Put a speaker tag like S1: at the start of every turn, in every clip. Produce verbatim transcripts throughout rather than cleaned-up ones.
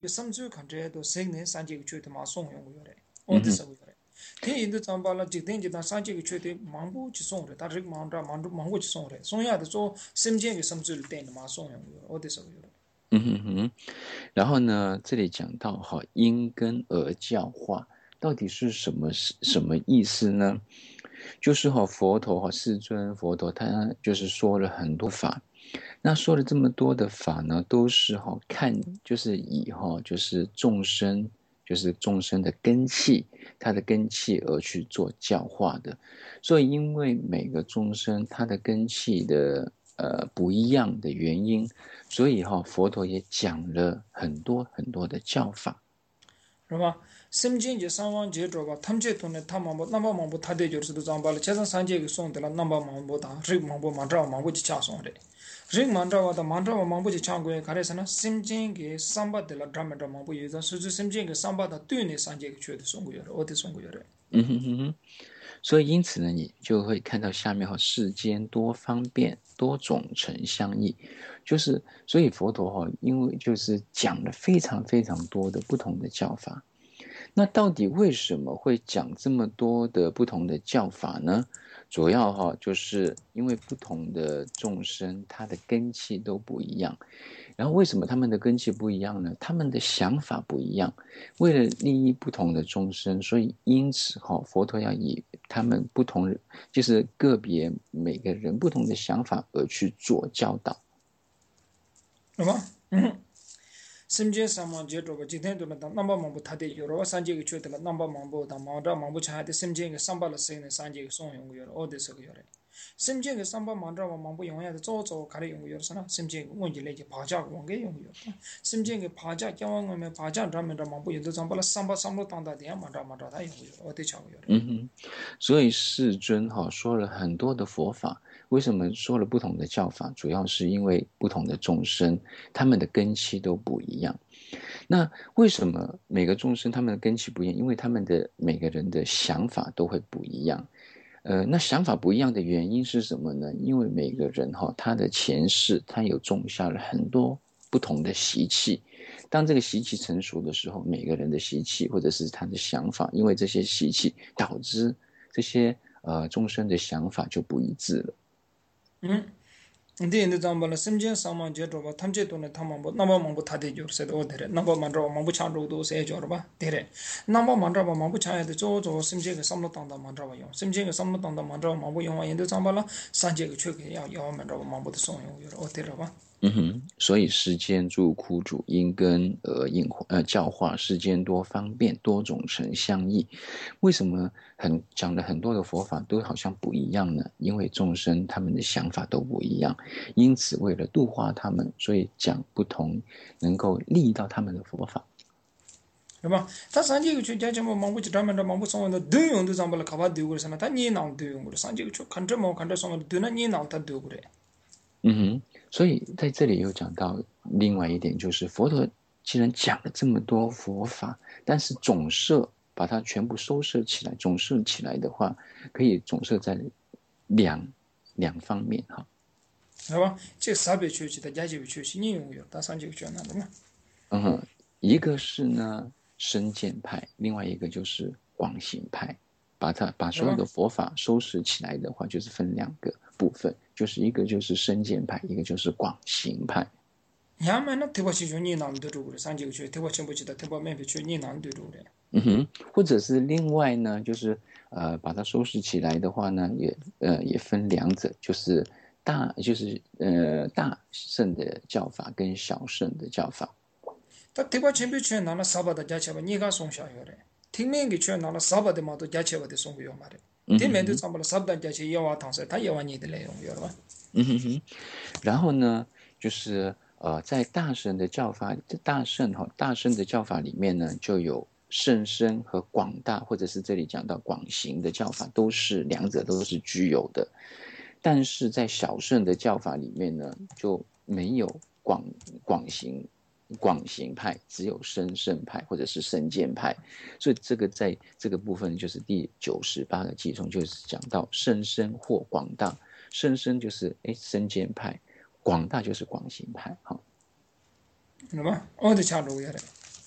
S1: samsui kante do segne sanje ki chöte ma song yong yore o de
S2: mhm
S1: sabu yore tin yin de zamba la jik den jidan sanje ki chöte mangbu chi song re ta rik mangda mangdu mangbu chi song re song ya de zo simjen ki samsui le den ma song yong yore o de sabu yore
S2: 嗯哼哼，然后呢，这里讲到哈因跟而教化，到底是什么什么意思呢？就是哈佛陀哈世尊佛陀他就是说了很多法，那说了这么多的法呢，都是哈看就是以哈就是众生就是众生的根器，他的根器而去做教化的。所以因为每个众生他的根器的呃不一样的原因，所以哈佛陀也讲了很多很多的教法。
S1: 是吧？心经je samwang je droba tamche tone tamambo namba mambo thade jor sudu zambala chesan sanje ki song de la namba mambo da rig mambo mandrawa mambo ji cha song re rig mandrawa da mandrawa mambo ji cha goye kare sana simjing ki samba de la drama drama mambo yuza suzu simjing ki samba da tune sanje ki chue de song go yore ode song go yore
S2: 嗯哼哼哼，所以因此呢，你就会看到下面哈，世间多方便，多种成相异，就是所以佛陀哈，因为就是讲了非常非常多的不同的教法。那到底为什么会讲这么多的不同的教法呢？主要哈，就是因为不同的众生，他的根器都不一样。然后为什么他们的根器不一样呢？他们的想法不一样。为了利益不同的众生，所以因此哈，佛陀要以他们不同，就是个别每个人不同的想法而去做教导。
S1: 是吧？嗯。simje samwang je droba jiten to na namba mambo thade yoro sanje ki chue de la namba mambo da mawda mambo cha de simje ki samba la sene sanje ki song yong yoro ode so yore simje ki samba mandra wa mambo yong ya de zo zo kare yong yoro sana simje ki wonji le ki phaja ko nge yong yoro simje ki phaja kyawang me phaja dra me dra mambo yodo zamba la samba samlo tanda de mandra mandra da yong yoro ode cha yore
S2: 嗯哼，所以世尊哈说了很多的佛法，为什么说了不同的教法？主要是因为不同的众生，他们的根器都不一样。那为什么每个众生他们的根器不一样？因为他们的每个人的想法都会不一样。呃，那想法不一样的原因是什么呢？因为每个人哈，他的前世他有种下了很多不同的习气，当这个习气成熟的时候，每个人的习气或者是他的想法，因为这些习气导致这些呃众生的想法就不一致了。
S1: 嗯 ndi indi zambala simjen samang je droba tamche to ne tamambo namba mambo thade jor se do dere namba mandra mambo chan ro do se jor ba dere namba mandra mambo chan ya de zo zo simjen ke samlo tang da mandra wa yong simjen ke samlo tang da mandra mambo yong wa indi zambala sanje ke chue ke ya ya mandra mambo de song yong yor o dere ba
S2: 嗯哼，所以世间诸苦主因根而应呃教化，世间多方便，多种成相异。为什么很讲了很多的佛法都好像不一样呢？因为众生他们的想法都不一样，因此为了度化他们，所以讲不同能够利益到他们的佛法。
S1: 是吧？他三界个去讲什么忙不起，专门的忙不上的，对用的咱们了，卡巴对过来，他你脑对用过来，三界个去看着么看着上的，对那你脑他对过来。
S2: 嗯哼，所以在这里又讲到另外一点，就是佛陀既然讲了这么多佛法，但是总摄把它全部收摄起来，总摄起来的话，可以总摄在两两方面哈。
S1: 是吧？这三别缺去，他家就缺去，你用有，他三界个缺那的嘛。
S2: 嗯哼，一个是呢深见派，另外一个就是广行派。把它把所有的
S1: 是吧？
S2: 佛法收拾起来的话，就是分两个部分，就是一个就是深见派，一个就是广行派。
S1: 伢们那提不起就你脑对住过来，三界个缺，提不起不起的，提不没别缺，你脑对住来。
S2: 嗯哼，或者是另外呢，就是呃，把它收拾起来的话呢，也呃也分两者，就是大就是呃大圣的教法跟小圣的教法。
S1: 他提不起别缺，拿了三百的加起来，你个送下有嘞。听命个缺，拿了三百的嘛都加起来的送给有嘛的。听命都
S2: 嗯哼哼，
S1: 上不了三百加起要话汤水，他要话你的内容有了吧？
S2: 嗯哼哼，然后呢，就是呃，在大圣的教法，大圣哈、大圣的教法里面呢，就有甚深和广大，或者是这里讲到广行的教法，都是两者都是具有的。但是在小圣的教法里面呢，就没有广广行广行派，只有深圣派或者是深见派。所以这个在这个部分就是第九十八个偈中，就是讲到甚深或广大。甚深就是哎深见派，广大就是广行派。哈，
S1: 是吧？我得抢着个的。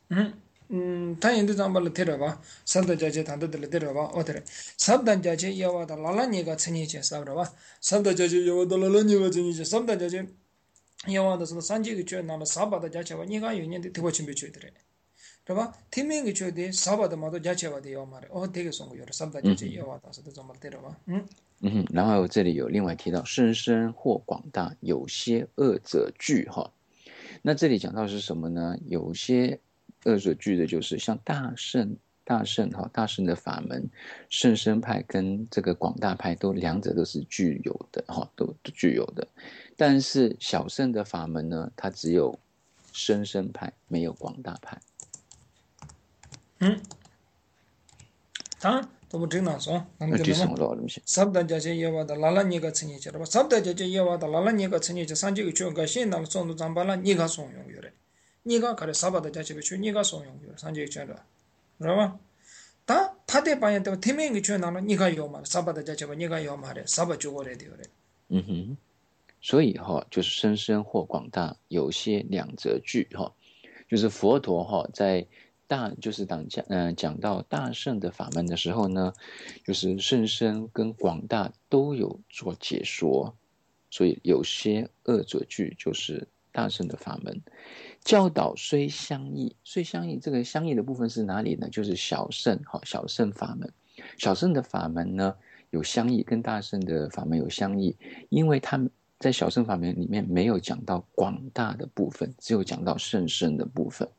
S1: 음, 음, 타인도 잠발 테러봐. sabda jaje tanda de teraba otre. sabda jaje yawa da lala ni ga chini che sabra ba. sabda jaje yawa da lala ni ga chini che sabda jaje yawa da sanji ge chö na la sabba da jache wa ni ga yu ni de tibo chimbe chö dire. raba timing ge chö de sabba da ma do jache wa de yawa mare. o de ge song yo sabda jaje
S2: 嗯
S1: yawa da sa de jambal teraba.嗯
S2: 嗯哼，然后这里有另外提到甚深或广大，有些恶者惧哈。那这里讲到是什么呢？有些恶者惧的就是像大圣、大圣哈、大圣的法门，甚深派跟这个广大派都两者都是具有的哈，都都具有的。但是小圣的法门呢，它只有深深派，没有广大派。
S1: 嗯，다 또 드나서
S2: 那这什
S1: 남들만
S2: 么了？东西？
S1: sabda jaje yawa da lala ni ga chini che raba. sabda jaje yawa da lala ni ga chini che sanji ge chö ga shin na son do jambala ni ga song yong yore. ni ga kare sabda jaje be chö ni ga song yong yore sanji ge chö da. raba 다 타데 바얀 때 팀밍이 줘 나는 네가 요 말. sabda jaje ba 네가 요 말에 sabba 주고 그래 돼요.
S2: 嗯哼，所以哈，就是深深或广大，有些两则句哈，就是佛陀哈在大就是讲讲嗯讲到大圣的法门的时候呢，就是甚深跟广大都有做解说，所以有些恶者句就是大圣的法门。教导虽相异，虽相异这个相异的部分是哪里呢？就是小圣哈小圣法门，小圣的法门呢有相异，跟大圣的法门有相异，因为他们在小圣法门里面没有讲到广大的部分，只有讲到甚深的部分。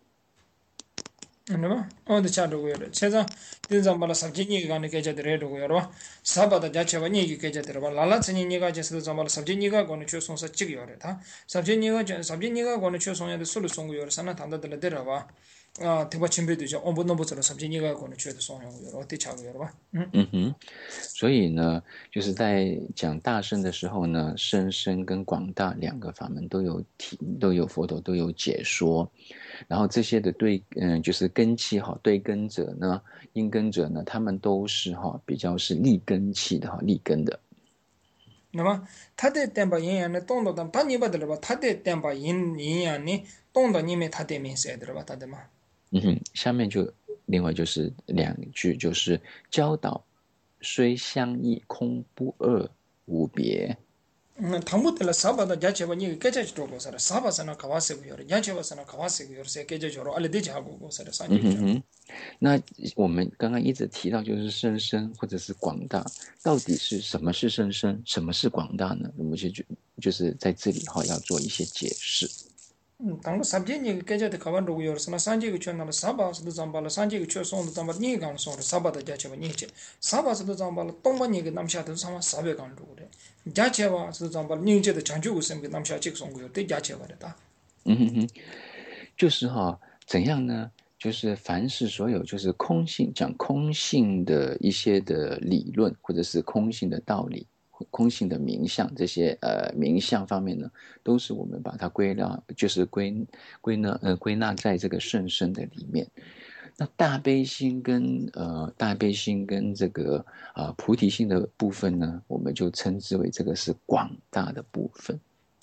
S1: 아니면 어디 차도고 여러 세상 dinzam bala sabji ni ga ne keja de do yoro saba da jache ba ni gi keja de ba lala chini ni ga jesu zam bala sabji ni ga go ne chu song sa chig yore ta sabji ni ga sabji ni ga go ne chu song ya de sulu song yore sana tanda de de ba 아 대바 침배도 이제 엄부 넘부처럼 sabji ni ga go ne chu de song yore 어디 차고 여러 봐
S2: 嗯哼，所以呢，就是在讲大圣的时候呢，深深跟广大两个法门都有提，都有佛陀都有解说。然后这些的对，嗯，就是根器哈，对根者呢，因根者呢，他们都是哈比较是立根器的哈，立根的。
S1: 那么他的电把阴阳呢动到当他你把的了吧他的电把阴阴阳呢动到你们他的面色的了吧他的嘛
S2: 嗯哼，下面就另外就是两句，就是教导虽相异，空不二，无别。
S1: 음 당부들 사바다 자체가 니 깨져지도 고사라 사바사나 가와세고 요래 야체바사나 가와세고 요래 세 깨져져로 알레데지 하고 고사라
S2: 嗯
S1: 산지죠
S2: 哼哼，那我们刚刚一直提到就是甚深或者是广大，到底是什么是甚深，什么是广大呢？我们就就就是在这里哈要做一些解释。
S1: 음 당부 sab제니 깨져데 가반도 요르스나 산지고 촌나 사바스도 잠발라 산지고 촌송도 잠발 니 간송 사바다 자체가 니체 사바스도 잠발라 똥바니게 남샤도 사마 사베 간도 그래 자체와스도 잠발 니제도 장주고 셈게 남샤 직송고 요때 자체와다
S2: 嗯哼哼，就是哈怎样呢？就是凡是所有就是空性讲空性的一些的理论，或者是空性的道理。空性的名相，这些呃名相方面呢，都是我们把它归纳，就是归归纳呃归纳在这个甚深的里面。那大悲心跟呃大悲心跟这个啊、呃、菩提心的部分呢，我们就称之为这个是广大的部分。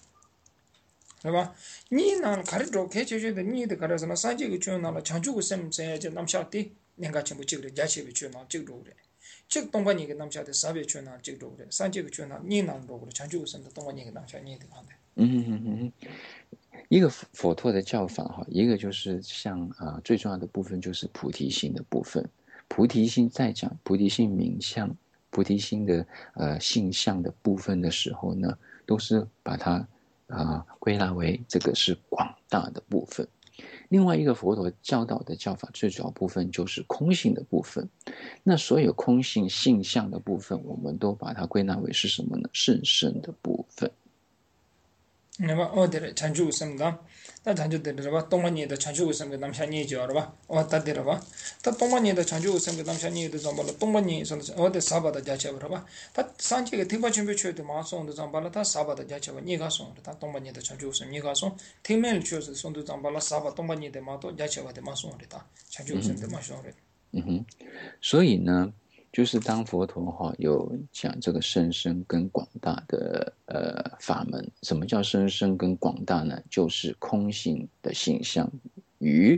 S1: 그봐 니난 가르도 개체주도 니도 가르서나 산지고 촌나 장주고 셈세 남샤티 내가 전부 찍으래 자체비 촌나 찍도 그래 즉 동반이게 남샤데 사베 촌나 찍도 그래 산지고 촌나 니난도 그래 장주고 셈도 동반이게 남샤 니도 한데
S2: 嗯哼哼哼，一个佛陀的教法哈，一个就是像啊、呃、最重要的部分就是菩提心的部分。菩提心在讲菩提心名相、菩提心的呃性相的部分的时候呢，都是把它啊、呃、归纳为这个是广大的部分。另外一个佛陀教导的教法最主要部分就是空性的部分。那所有空性性相的部分，我们都把它归纳为是什么呢？甚深的部分。
S1: 내가 어디를 장주고 있습니다. 다 장주들을 봐. 동만이도 장주고 있으면 남샤니 지어라 봐. 왔다 데려 봐. 다 동만이도 장주고 있으면 남샤니도 좀 벌어. 동만이 어디 사바다 자체로 봐. 다 산지게 팀바 준비 쳐도 마송도 좀 벌어. 다 사바다 자체로 니가 송. 다 동만이도 장주고 있으면 니가 송. 팀멜 쳐서 손도 좀 벌어. 사바 동만이도 마도 자체로 돼 마송이다. 장주고 있으면 마송이.
S2: 嗯哼，所以呢，就是当佛陀哈有讲这个甚深跟广大的呃法门，什么叫甚深跟广大呢？就是空性的性相与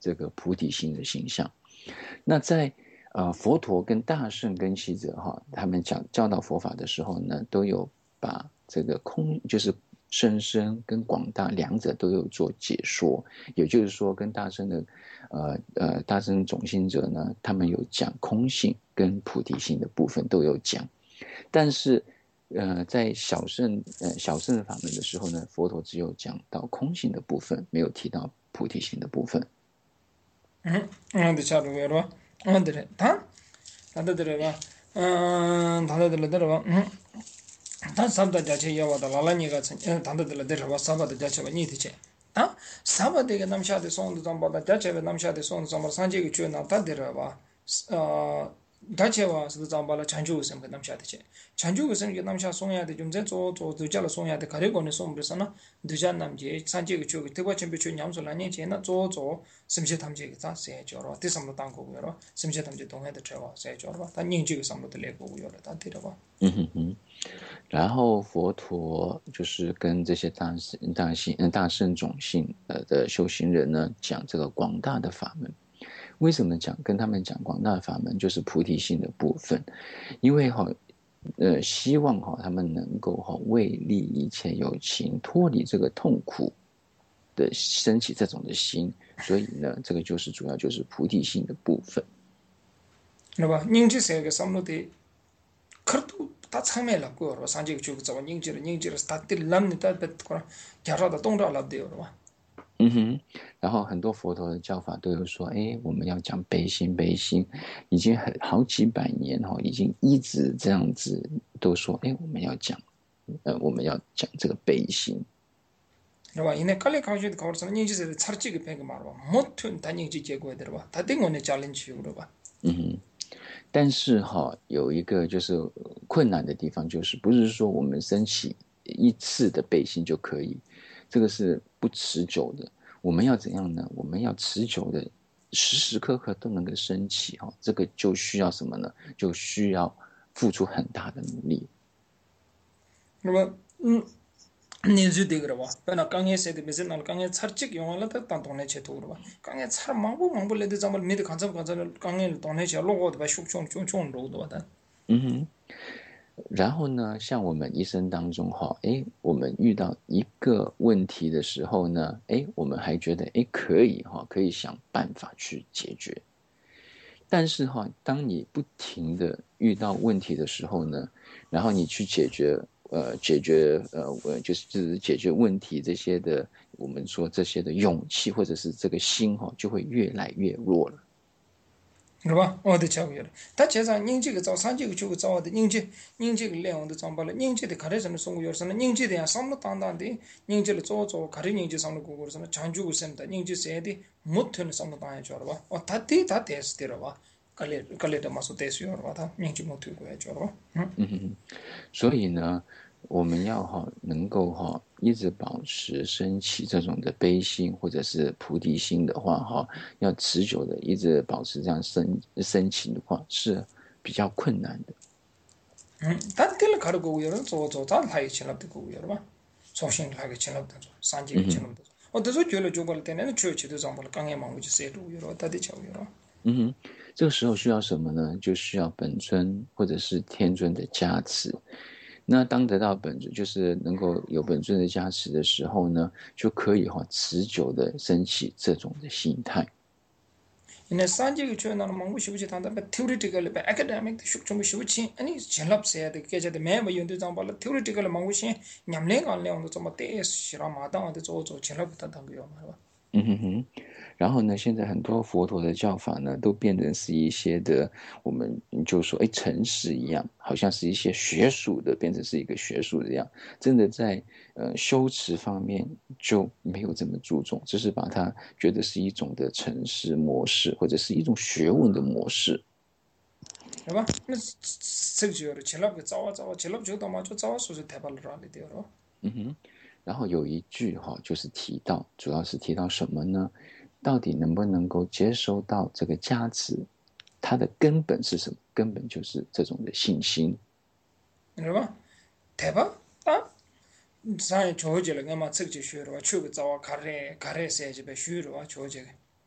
S2: 这个菩提心的形象。那在呃佛陀跟大圣跟希者哈，他们讲教导佛法的时候呢，都有把这个空就是甚深跟广大两者都有做解说。也就是说，跟大圣的呃呃大圣种性者呢，他们有讲空性跟菩提性的部分都有讲，但是呃在小圣呃小圣的法门的时候呢，佛陀只有讲到空性的部分，没有提到菩提性的部分。
S1: 嗯，嗯，对，差不多了。嗯，对的，他，他的对吧？嗯，他的对了对吧？嗯，他三大家去要我的，老了你个成，嗯，他的对了对吧？三把的家去吧，你的去。啊，三把这个南下的送的张宝的家去吧，南下的送的张宝，三这个去那他对了吧？呃，他去吧是张宝了，长久什么南下的去，长久什么南下送下的，就在做做度假了送下的，卡里国的送不是呢？度假南去，三这个去，对吧？准备去娘说来年前那做做。什么他们这个咋谁叫了？第什么当过个了？什么他们这东海的车哇谁叫了？他研究个什么的来过个了？他对了吧？
S2: 嗯哼哼。然后佛陀就是跟这些大圣、大性、大圣种性呃的修行人呢，讲这个广大的法门。为什么讲跟他们讲广大的法门，就是菩提心的部分？因为哈，呃，希望哈他们能够哈为利一切有情，脱离这个痛苦的升起这种的心，所以呢，这个就是主要就是菩提心的部分。
S1: 对吧？研究这个什么的，可都他场面了过了，上这个就找研究了，研究了，他的烂的他别过了，介绍的东找了的了吧？
S2: 嗯哼，然后很多佛陀的教法都有说，哎，我们要讲悲心，悲心，已经很好几百年哈，已经一直这样子都说，哎，我们要讲，呃，我们要讲这个悲心。
S1: 对吧？因为搞来搞去的搞什么研究是差这个别个嘛了吧？没吞他研究结果的了吧？他对我的家人去了吧？
S2: 嗯哼，但是哈，有一个就是困难的地方，就是不是说我们升起一次的悲心就可以，这个是不持久的。我们要怎样呢？我们要持久的，时时刻刻都能够升起哈，这个就需要什么呢？就需要付出很大的努力。
S1: 那么，嗯。你就这个了吧？本来刚开始的没事，那刚开始这个用了，他当当那去投了吧？刚开始忙不忙不来的，咱们没得看怎么看怎么，刚开始当那去落后的吧，熊熊熊熊肉的吧？
S2: 嗯哼。然后呢，像我们一生当中哈，哎，我们遇到一个问题的时候呢，哎，我们还觉得哎可以哈，可以想办法去解决。但是哈，当你不停的遇到问题的时候呢，然后你去解决呃解决呃呃就是就是解决问题这些的，我们说这些的勇气或者是这个心哈，就会越来越弱了。
S1: 是吧？我都瞧过了。他加上人这个早三这个就个早的，人这人这个来我都长把了，人这的开始什么送过什么，人这的呀什么当当的，人这的早早开始人这什么过过什么长久什么的，人这谁的木头的什么当下叫了吧？哦，他的他得是的了吧？格列格列的嘛说得是要了吧？他人这木头过来叫了吧？嗯。
S2: 嗯哼。所以呢，我们要哈能够哈一直保持升起这种的悲心或者是菩提心的话哈，要持久的一直保持这样升升起的话是比较困难的。
S1: 嗯，但这了卡的过个了，做做咱还请了的过个了吧？重新还给请了的做，三级给请了的做。我都是觉得就过了，但那确切的上不了，刚才忙过去塞路了，他得瞧了。
S2: 嗯哼，这个时候需要什么呢？就需要本尊或者是天尊的加持。那当得到本尊，就是能够有本尊的加持的时候呢，就可以哈持久的升起这种的心态。
S1: 因为三级个圈那忙不休息，他那边 theoretical 呗，academic 的学全部休息，安尼全lap些的，给这的没没用的张巴了 theoretical 忙不先，伢们讲了，我怎么得是让马当的做做全 lap 他当个样嘛，是吧？
S2: 嗯哼哼，然后呢，现在很多佛陀的教法呢，都变成是一些的，我们就说，哎，程式一样，好像是一些学术的，变成是一个学术一样。真的在呃修持方面就没有这么注重，只是把它觉得是一种的程式模式，或者是一种学问的模式。
S1: 是吧？那这个就了，全 lap 个早啊早啊，全 lap 就到嘛就早说是太巴了了的了。
S2: 嗯哼，然后有一句哈、哦，就是提到，主要是提到什么呢？到底能不能够接收到这个加持？它的根本是什么？根本就是这种的信心。
S1: 是吧？太巴啊！咱也瞧起来，俺嘛这个就学了吧，去个早啊，卡嘞卡嘞些就别学了吧，瞧起来。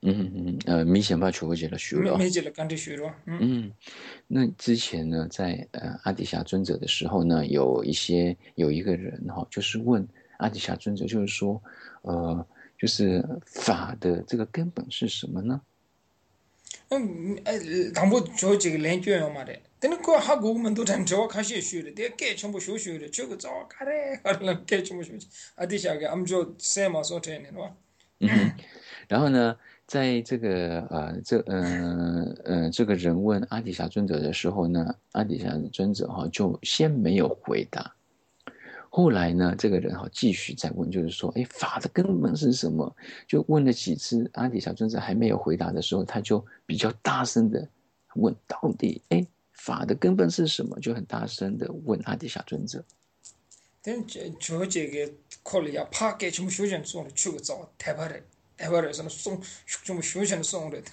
S2: 嗯嗯呃，明显把求个解了学了。
S1: 没没解了，干脆学了。嗯
S2: 嗯，那之前呢，在呃阿底峡尊者的时候呢，有一些有一个人哈、哦，就是问阿底峡尊者，就是说，呃，就是法的这个根本是什么呢？
S1: 嗯，哎，当不就这个练卷要嘛的。等你过哈国们都成这开始学的，得改全部学学的，这个早干的，好了改全部学。啊，底下个俺们就三毛所谈的，是吧？
S2: 嗯哼，然后呢，在这个呃这呃呃这个人问阿底峡尊者的时候呢，阿底峡尊者哈、就先没有回答。后来呢，这个人哈继续再问，就是说，哎，法的根本是什么？就问了几次，阿底峡尊者还没有回答的时候，他就比较大声的问，到底，哎，法的根本是什么？就很大声的问阿底峡尊者。
S1: 等这就这个考虑呀，怕改全部学生送的，去个早太怕的，太怕的，什么送全部学生送的，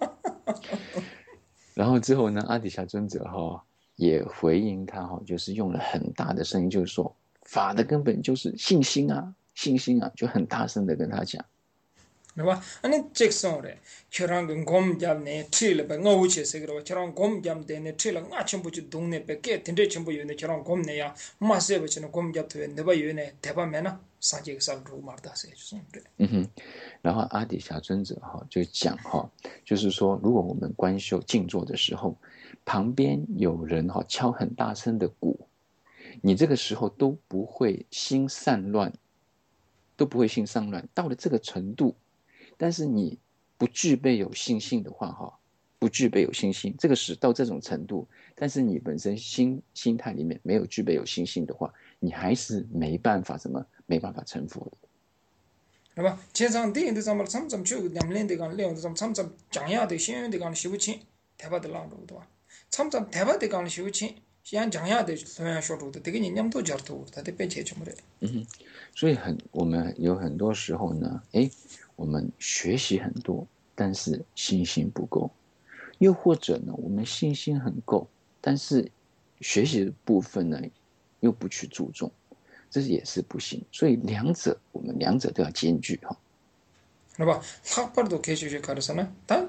S2: 然后之后呢，阿底峡尊者哈也回应他哈，就是用了很大的声音，就是说法的根本就是信心啊，信心啊，就很大声的跟他讲。
S1: 对吧？啊，你这个送的，去让个公家呢吃了呗，我去这个了，去让公家的呢吃了，我全部去东呢呗，给天天全部有呢，去让公呢呀，马上不去那公家头那边有呢，台湾面呢，上这个上路马达噻，就送的。
S2: 嗯哼，然后阿底峡尊者哈就讲哈，就是说，如果我们观修静坐的时候，旁边有人哈敲很大声的鼓，你这个时候都不会心散乱，都不会心散乱。到了这个程度，但是你不具备有信心的话哈，不具备有信心，这个是到这种程度，但是你本身心心态里面没有具备有信心的话，你还是没办法什么，没办法成佛的。
S1: 对吧？前场电影的咱们参参就两年的讲，两咱们参参讲呀的，先的讲修钱，台湾的浪路对吧？参参台湾的讲修钱，先讲呀的，同样说路的，这个人家都讲头，他得别切什么的。
S2: 嗯哼，所以很我们有很多时候呢，诶，我们学习很多，但是信心不够；又或者呢，我们信心很够，但是学习的部分呢又不去注重，这也是不行。所以两者我们两者都要兼具哈。
S1: 对吧？학벌도 계시지 가르사나 단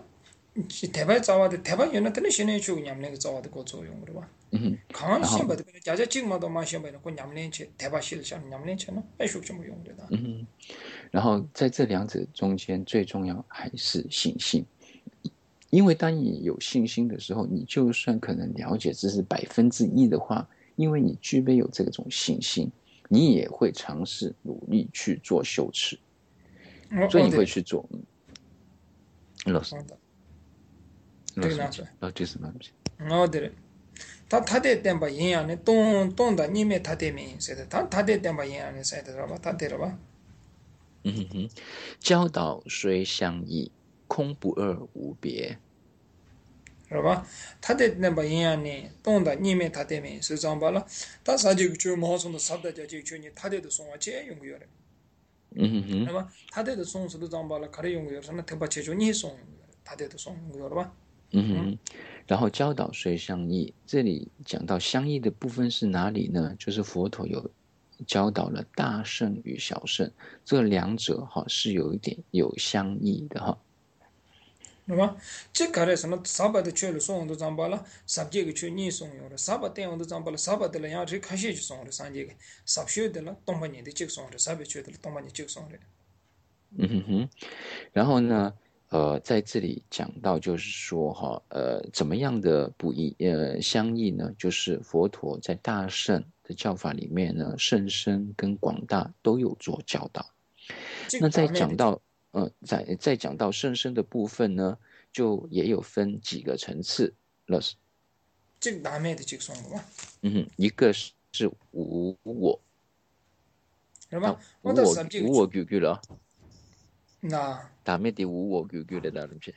S1: 대발 자와데 대발 연나들은 신의 주 냠랭 자와데 고 조용 그래 봐.
S2: 嗯哼，
S1: 강한
S2: 然后
S1: 시험받을 때 자자 찍마도 마 시험받는 고 냠랭 체 대발 실시한 냠랭 체는 애쇼 좀用的
S2: 嗯哼，然后在这两者中间最重要还是信心。因为当你有信心的时候，你就算可能了解只是百分之一的话，因为你具备有这种信心，你也会尝试努力去做修持，所以你会去做。老师，老师，老师什么？
S1: 哦对了，他他的点把营养呢，东东的里面他的名是的，他他的点把营养呢是的，是吧？他对了吧？
S2: 嗯哼哼，教导虽相异，空不二无别。
S1: 是吧？他的那把营养呢，东的里面他的名是这样吧了？他啥就就马上的啥的就就你他的的送啊，这用个了。
S2: 嗯哼哼，
S1: 对吧？他的送是都长把了，他的用个什么特别切就你送，他的送用个了吧？
S2: 嗯哼，然后教导虽相异，这里讲到相异的部分是哪里呢？就是佛陀有教导了大圣与小圣，这两者哈是有一点有相异的哈。
S1: 对吧？这个的什么三百的缺了送都长把了，三节个缺你送用了，三百点用都长把了，三百的了样这开始就送了三节个，三学的了东半年的这个送了，三百缺的了东半年这个送了。
S2: 嗯哼哼，然后呢，呃，在这里讲到就是说哈，呃，怎么样的不一呃相异呢？就是佛陀在大圣的教法里面呢，甚深跟广大都有做教导。那在讲到呃，在在讲到甚深的部分呢，就也有分几个层次了。
S1: 这个大面的这个送了嘛？
S2: 嗯哼，一个是是无我，
S1: 是吧？我
S2: 无我
S1: 到三节个
S2: 无我究竟了，
S1: 那。
S2: 大面的无我究竟的那东西。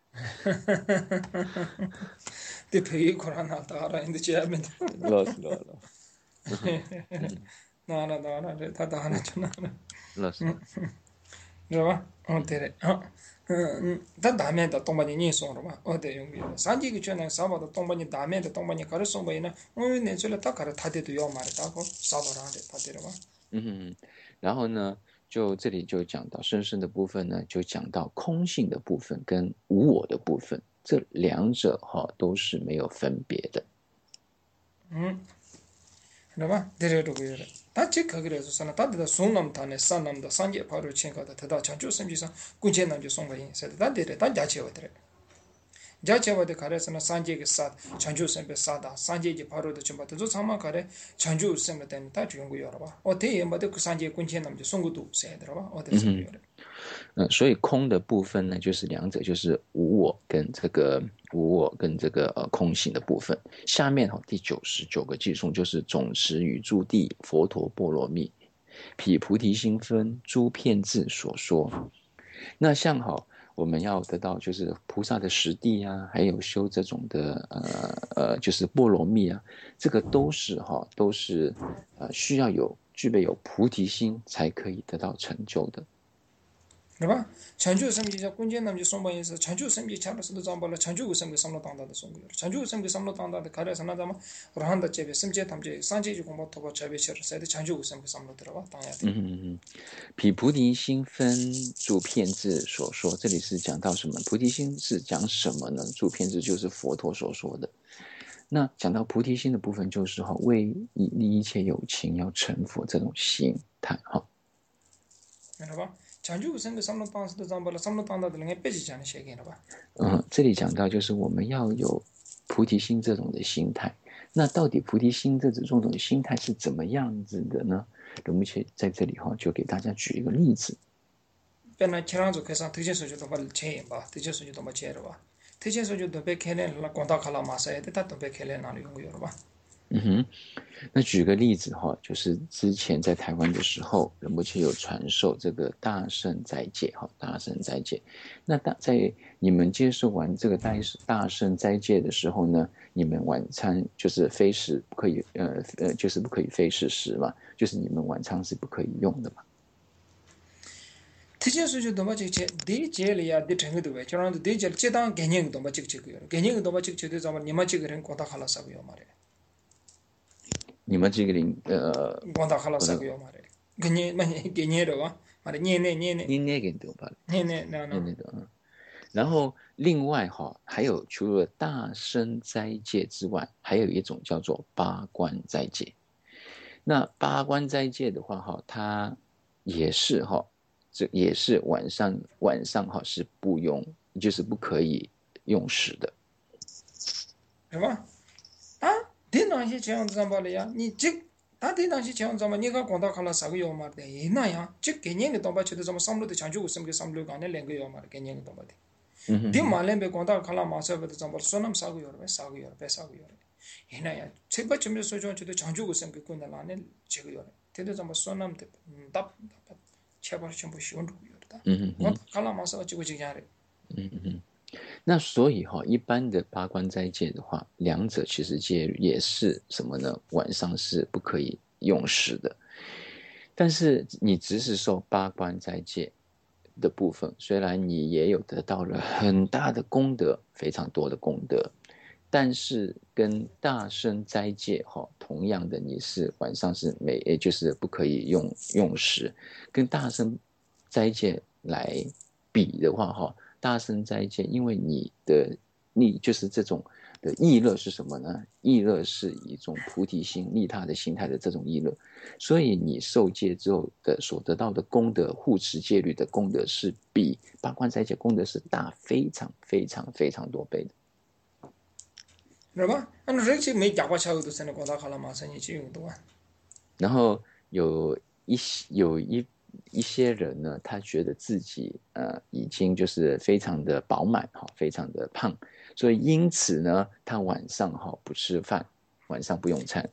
S1: 这陪过来那当然的前面的。
S2: 老师了了。
S1: 那那当然的，他当然就那了。
S2: 老师。
S1: 是吧？哦对的，好，嗯嗯，他大面的东北人送了吧？哦对，用的。三节个圈呢，三把的东北人大面的东北人开始送ไป呢，我们那出来他开始他的都要买的，他个三把上的他的了吧？
S2: 嗯哼，然后呢， 就这里就讲到生生的部分呢，就讲到空性的部分跟无我的部分，这两者哈都是没有分别的。
S1: 嗯，对吧？这个都可以的。但这个个是说呢，他的松南他呢，山南的三界跑入千个的，他到长久甚至上，古前南就送个人，是的，但这个但加起来的。자체와데 가레스나 산제게 사 chanju sembe sada sanjeje parodo chimba to sama kare chanju sembe ten ta chungu yoraba o te yemba de ku sanje kunchen namje songudu se deraba o de sembe yore
S2: 嗯，所以空的部分呢，就是两者就是无我跟这个无我跟这个呃空性的部分。下面哈、哦、第九十九个偈颂就是总持语诸地佛陀波罗蜜，彼菩提心分诸遍智所说。那像好。我们要得到就是菩萨的实地啊，还有修这种的呃呃就是波罗蜜啊，这个都是哈、哦、都是呃需要有具备有菩提心才可以得到成就的。
S1: 그러니까 chanju sembe ja kunchen namje somba yesa chanju sembe chala sado zambala chanju sembe samlo tangda da songu yor chanju sembe samlo tangda da kare sana dama rahanda chebe semje tamje sanje ji gomba toba chabe cher sa de chanju sembe samlo dra tangya de
S2: 嗯嗯嗯，彼菩提心分诸遍智所说，这里是讲到什么？菩提心是讲什么呢？诸遍智就是佛陀所说的。那讲到菩提心的部分，就是哈为利一切有情要成佛这种心态哈。
S1: 明白吧？ chanju sembe samlo tangda sado zambala samlo tangda de nge peji jani shege na ba
S2: 嗯，这里讲到就是我们要有菩提心这种的心态。那到底菩提心这种种心态是怎么样子的呢？我们去在这里哈，就给大家举一个例子。
S1: 本来kiranzo kesa tije sojo to bal che ba tije sojo to ma che ro ba tije sojo to be kelen la konda khala ma sa de ta to be kelen na yung yo ba
S2: 嗯哼，那举个例子哈，就是之前在台湾的时候，仁波切有传授这个大圣斋戒哈，大圣斋戒。那大在你们接受完这个大大圣斋戒的时候呢，你们晚餐就是非食不可以，呃呃，就是不可以非食食嘛，就是你们晚餐是不可以用的嘛。
S1: tije sojo to ma che che de che le ya de theng do be kiran de je che dang genyeng to ma chik chik yo genyeng to ma chik che de zaman nima chik ren konda khala sa yo mare
S2: 你们这个领呃，
S1: konda khala sa yo mare genye ma genye ro ba mare nye ne nye ne
S2: 捏捏给丢吧，
S1: nye ne na
S2: 捏
S1: na
S2: 捏的嗯。然后另外哈，还有除了大圣斋戒之外，还有一种叫做八关斋戒。那八关斋戒的话哈，它也是哈，这也是晚上晚上哈是不用，就是不可以用食的。
S1: 是吧？啊，de na shi che on zambala ya ni chik ta de na shi che on zambala ni ga konda khala sa yo mare de ina ya chik genyeng to ba che de zaman samlo de chanju usam ke samlo ga ne leng yo mare genyeng to ba de
S2: 嗯哼，
S1: de malen be konda khala ma sa be de zaman sonam sa yo be sa yo be sa yo ina ya chik ba chum so jo che de chanju usam ke kun la ne che yo de de zaman sonam de dap che ba chum bu shi on yo da
S2: 嗯哼，
S1: konda khala ma sa che go chik ya re
S2: 嗯嗯。那所以哈，一般的八关斋戒的话，两者其实戒律也是什么呢？晚上是不可以用食的。但是你只是受八关斋戒的部分，虽然你也有得到了很大的功德，非常多的功德，但是跟大圣斋戒哈，同样的你是晚上是没，也就是不可以用用食，跟大圣斋戒来比的话哈。大圣斋戒，因为你的利就是这种的意乐是什么呢？意乐是一种菩提心、利他的心态的这种意乐，所以你受戒之后的所得到的功德，护持戒律的功德是比八关斋戒功德是大非常非常非常多倍的。
S1: 是吧？那人家没加过桥都是那konda khala ma sa ni chi yo do wa
S2: 然后有一有一。一些人呢，他觉得自己呃已经就是非常的饱满哈，非常的胖，所以因此呢，他晚上哈不吃饭，晚上不用餐。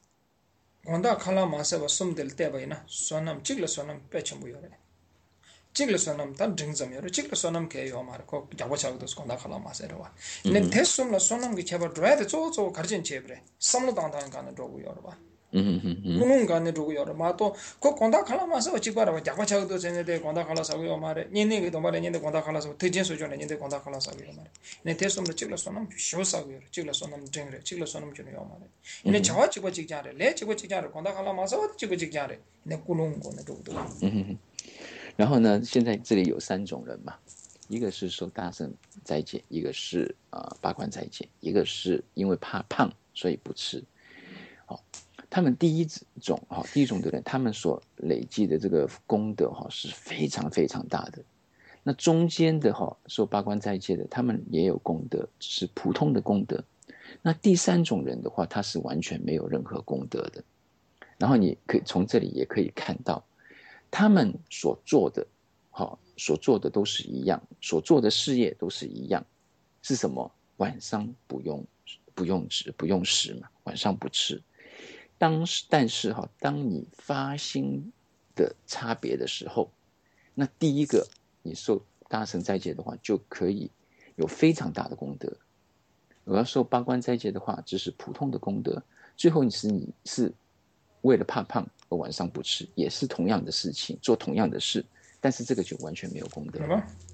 S1: konda khala ma sa ba sum del te ba ina sonam chik la sonam pe chum yo re chik la sonam tan ding zam yo re chik la sonam ke yo mar ko jawa cha do konda khala ma sa re wa ne te sum la sonam ge chaba dra de zo zo garjin chebre samlo dang dang kan do yo re ba
S2: 嗯嗯嗯，
S1: kunung kan ne do yo re ma to ko konda khala ma sa ba chik ba ra jawa cha do zene de konda khala sa yo ma re ni ne ge do ma re ni de konda khala sa te jin so jo ne ni de konda khala sa yo ma re ne te sum la chik la sonam sho sa yo re chik la sonam ding re chik la sonam jo yo ma re ne chawa chik ba chik ja re le chik ba chik ja re konda khala ma sa ba chik ba chik ja re ne kunung ko ne do do
S2: 嗯哼， 然后呢，现在这里有三种人嘛，一个是受大圣斋戒，一个是呃八关斋戒，一个是因为怕胖所以不吃。好，他们第一种哈，第一种的人，他们所累积的这个功德哈是非常非常大的。那中间的哈受八关斋戒的，他们也有功德，只是普通的功德。那第三种人的话，他是完全没有任何功德的。然后你可以从这里也可以看到，他们所做的，好，所做的都是一样，所做的事业都是一样，是什么？晚上不用不用吃不用食嘛，晚上不吃。当但是哈，当你发心的差别的时候，那第一个你受大乘斋戒的话，就可以有非常大的功德。而要受八关斋戒的话，只是普通的功德。最后你是你是为了怕胖而晚上不吃，也是同样的事情，做同样的事，但是这个就完全没有功德。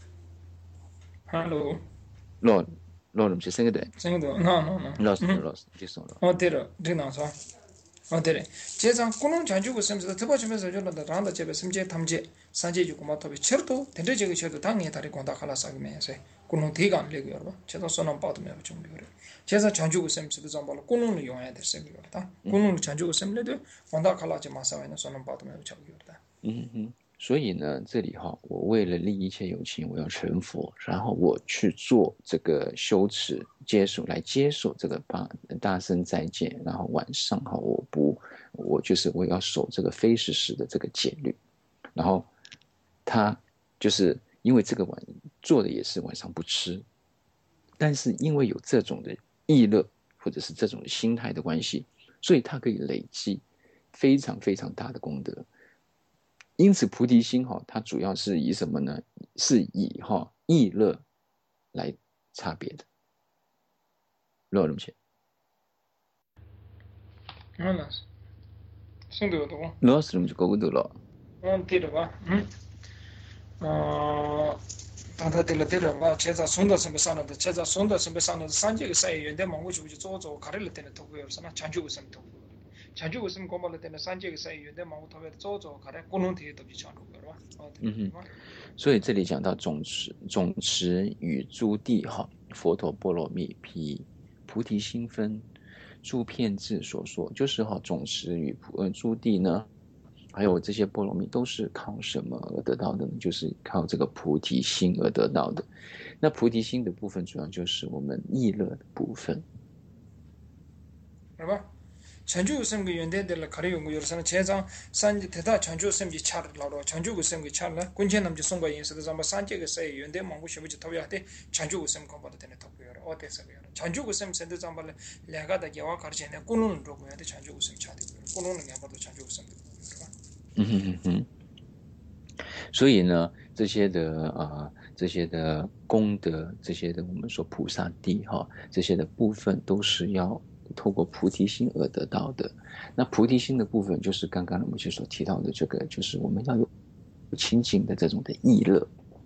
S1: Hello。
S2: 罗罗唔是升个对，
S1: 升个对，no no no。
S2: 罗斯罗斯，就送了。
S1: 哦对了，这样说。哦对了，这张古龙讲究个什么？特别什么时候就那的，让他这边什么节他们节，三节就古嘛特别吃多，但这这个吃多，当年他的光大卡拉啥个没噻，古龙提干那个了吧？这张说能包都没有中的了。这张讲究个什么？是不是讲包了？古龙的永远的什么了？的，古龙的讲究个什么了的？光大卡拉就马上那说能包都没有吃过的。
S2: 嗯哼。所以呢，这里哈，我为了利一切有情，我要成佛，然后我去做这个修持接受，来接受这个大大圣斋戒，然后晚上哈，我不，我就是我要守这个非时时的这个戒律，然后他就是因为这个晚做的也是晚上不吃，但是因为有这种的意乐或者是这种心态的关系，所以他可以累积非常非常大的功德。因此菩提心哈，它主要是以什么呢？是以哈意乐来差别的。罗龙切，
S1: 嗯，那是，是的多。
S2: 罗是龙就够多了。
S1: 嗯，对了吧？嗯，呃，当他对了对了吧？现在送到什么上了的？现在送到什么上了？三节个三元的嘛，我就就做做，看了点的头回是嘛？强求个什么头回？强求个什么讲白了点的三节个三元的嘛，我特别做做，看了各种题都比强求个是吧？
S2: 嗯哼。所以这里讲到总持，总持与诸地哈，佛陀波罗蜜毗菩提心分，诸遍智所说，就是哈总持与呃诸地呢，还有这些波罗蜜都是靠什么而得到的呢？就是靠这个菩提心而得到的。那菩提心的部分，主要就是我们意乐的部分，
S1: 是吧？chanchu sem ge yende de la khare yong yor san che jang san ji theta chanchu sem ji char la ro chanchu ge sem ge char la kun chen nam ji song ba yin sa de zamba san je ge sai yende mang gu shi bu ji taw ya de chanchu ge sem ko ba de ne taw yor o de sa ge yor chanchu ge sem se de zamba le la ga da ge wa khar chen ne kunun ro go ya de chanchu ge sem cha de kunun ne ba de chanchu ge sem de yor ba。
S2: 嗯哼哼哼。所以呢，这些的呃，这些的功德，这些的我们说菩萨地哈，这些的部分都是要透过菩提心而得到的。那菩提心的部分，就是刚刚我们所提到的这个，就是我们要有清净的这种的意乐。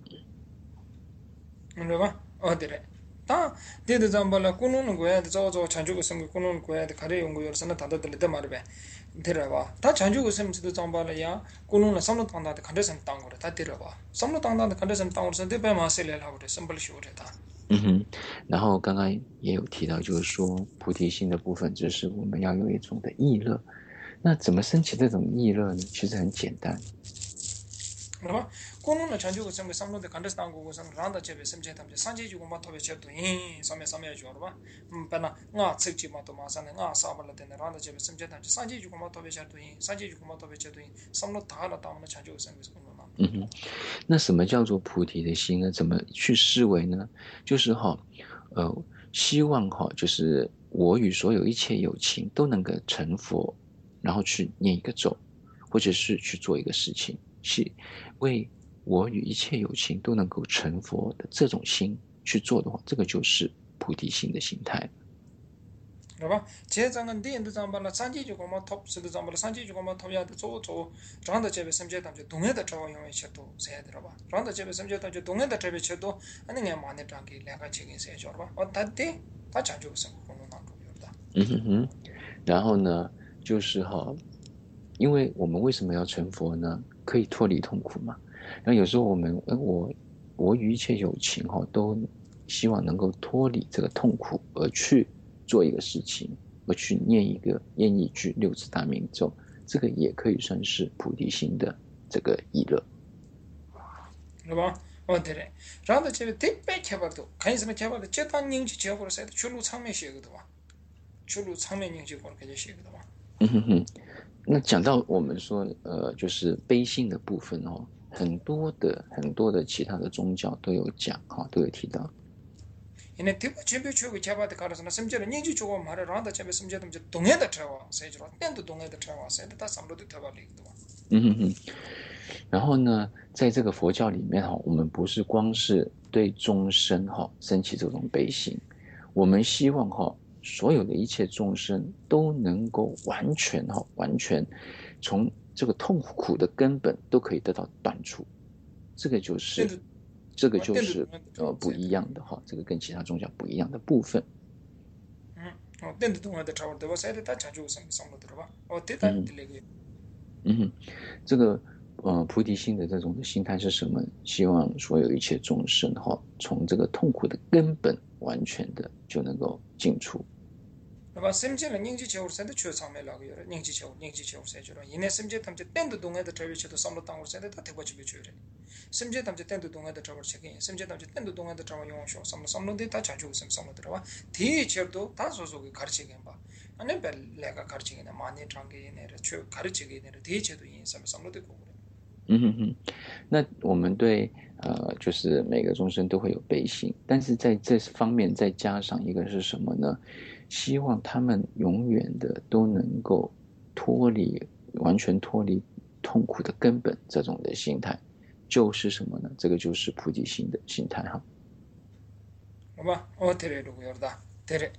S1: 明白吧？哦，对了。다 데드 잠발라 꾸누는 거야 저저 찬주고 sem 꾸누는 거야 가래 용 거여 선나 다다 들때 말বে 데려봐 다 찬주고 sem 지도 잠발라야 꾸누는 삼로 땅다데 컨디션 땅 거래 다 데려봐 삼로 땅다데 컨디션 땅 거래 데베 마셀레 하고 심벌 쇼레다。
S2: 嗯哼。然后刚刚也有提到，就是说菩提心的部分，就是我们要有一种的意乐。那怎么升起这种意乐呢？其实很简单。
S1: 그러면 고노는 전주고 sem 삼로데 컨디션 거고 선 란다 제베 sem제 담제 산제 주고 마토베 쳇도 이 섬에 섬에 줘봐 음 빼나 nga 측지 마토 마산에 nga 사발라 되네 란다 제베 sem제 담제 산제 주고 마토베 쳇도 이 산제 주고 마토베 쳇도 이 삼로 다하나 다음에 전주고 sem 고노나。
S2: 嗯哼。那什么叫做菩提的心呢？怎么去思维呢？就是哈，呃，希望哈，就是我与所有一切有情都能够成佛，然后去念一个咒，或者是去做一个事情，是为我与一切有情都能够成佛的这种心去做的话，这个就是菩提心的心态。
S1: 그러봐 제장은 데인도 잠발라 산지주고 뭐 톱스도 잠발라 산지주고 뭐 톱야도 저저 란다 제베 sem제 담제 동해다 저거 용에 쳇도 세야 들어봐 란다 제베 sem제 담제 동해다 제베 쳇도 아니 내 만에 장기 내가 책임 세야 줘봐 어 다데 다 자주고 sem 고노 나도 요다。
S2: 嗯哼哼。然后呢，就是哈，因为我们为什么要成佛呢？可以脱离痛苦嘛。 然后有时候我们，呃，我我与一切有情哈，都希望能够脱离这个痛苦，而去做一个事情，而去念一个念一句六字大明咒，这个也可以算是菩提心的这个意乐。
S1: 봐. 어때래? 라도 집에 택배 개발도 간신히 개발도 제단 인지 지역으로 해서 출루 창매 시거든 봐. 출루 창매 인지 거로 가져 시거든 봐.
S2: 嗯哼哼，那讲到我们说，呃，就是悲心的部分哦，很多的很多的其他的宗教都有讲哈，都有提到。
S1: 이네 티고 집에 주고 개발도 가르서나 심지어는 인지 주고 말에 라도 집에 심지어도 이제 동해다 쳐와. 세주로 땐도 동해다 쳐와. 세도 다 삼로도 태발이거든 봐.
S2: 嗯哼哼，然后呢，在这个佛教里面哈，我们不是光是对众生哈升起这种悲心，我们希望哈所有的一切众生都能够完全哈完全从这个痛苦的根本都可以得到断除，这个就是这个就是呃不一样的哈，这个跟其他宗教不一样的部分。
S1: 嗯，哦，땐도 동해다 쳐와. 더 세도 다 자주 상 삼로 들어봐. 어, 대다 들리게.
S2: 嗯哼，这个呃菩提心的这种的心态是什么？希望所有一切众生哈，从这个痛苦的根本完全的就能够尽除。
S1: 봐 심지어는 인지 지역으로 세도 추 상매라고 요. 인지 지역, 인지 지역 세주로. 이네 심지어 탐제 땐도 동해다 쳐비쳐도 삼로 땅으로 세도 다 대고치 비추래. 심지어 탐제 땐도 동해다 쳐버 책이. 심지어 탐제 땐도 동해다 쳐버 용쇼 삼로 삼로데 다 자주 심 삼로 들어봐. 디 지역도 다 소소게 가르치게 봐. 아니 벨레가 가르치게나 많이 장게 내려 추 가르치게 내려 디 지역도 인 삼 삼로데 고 그래.
S2: 嗯哼哼，那我们对呃，就是每个众生都会有悲心，但是在这方面再加上一个是什么呢？希望他们永远的都能够脱离，完全脱离痛苦的根本，这种的心态，就是什么呢？这个就是菩提心的心态哈。
S1: 好吧，我提来录样的，提来。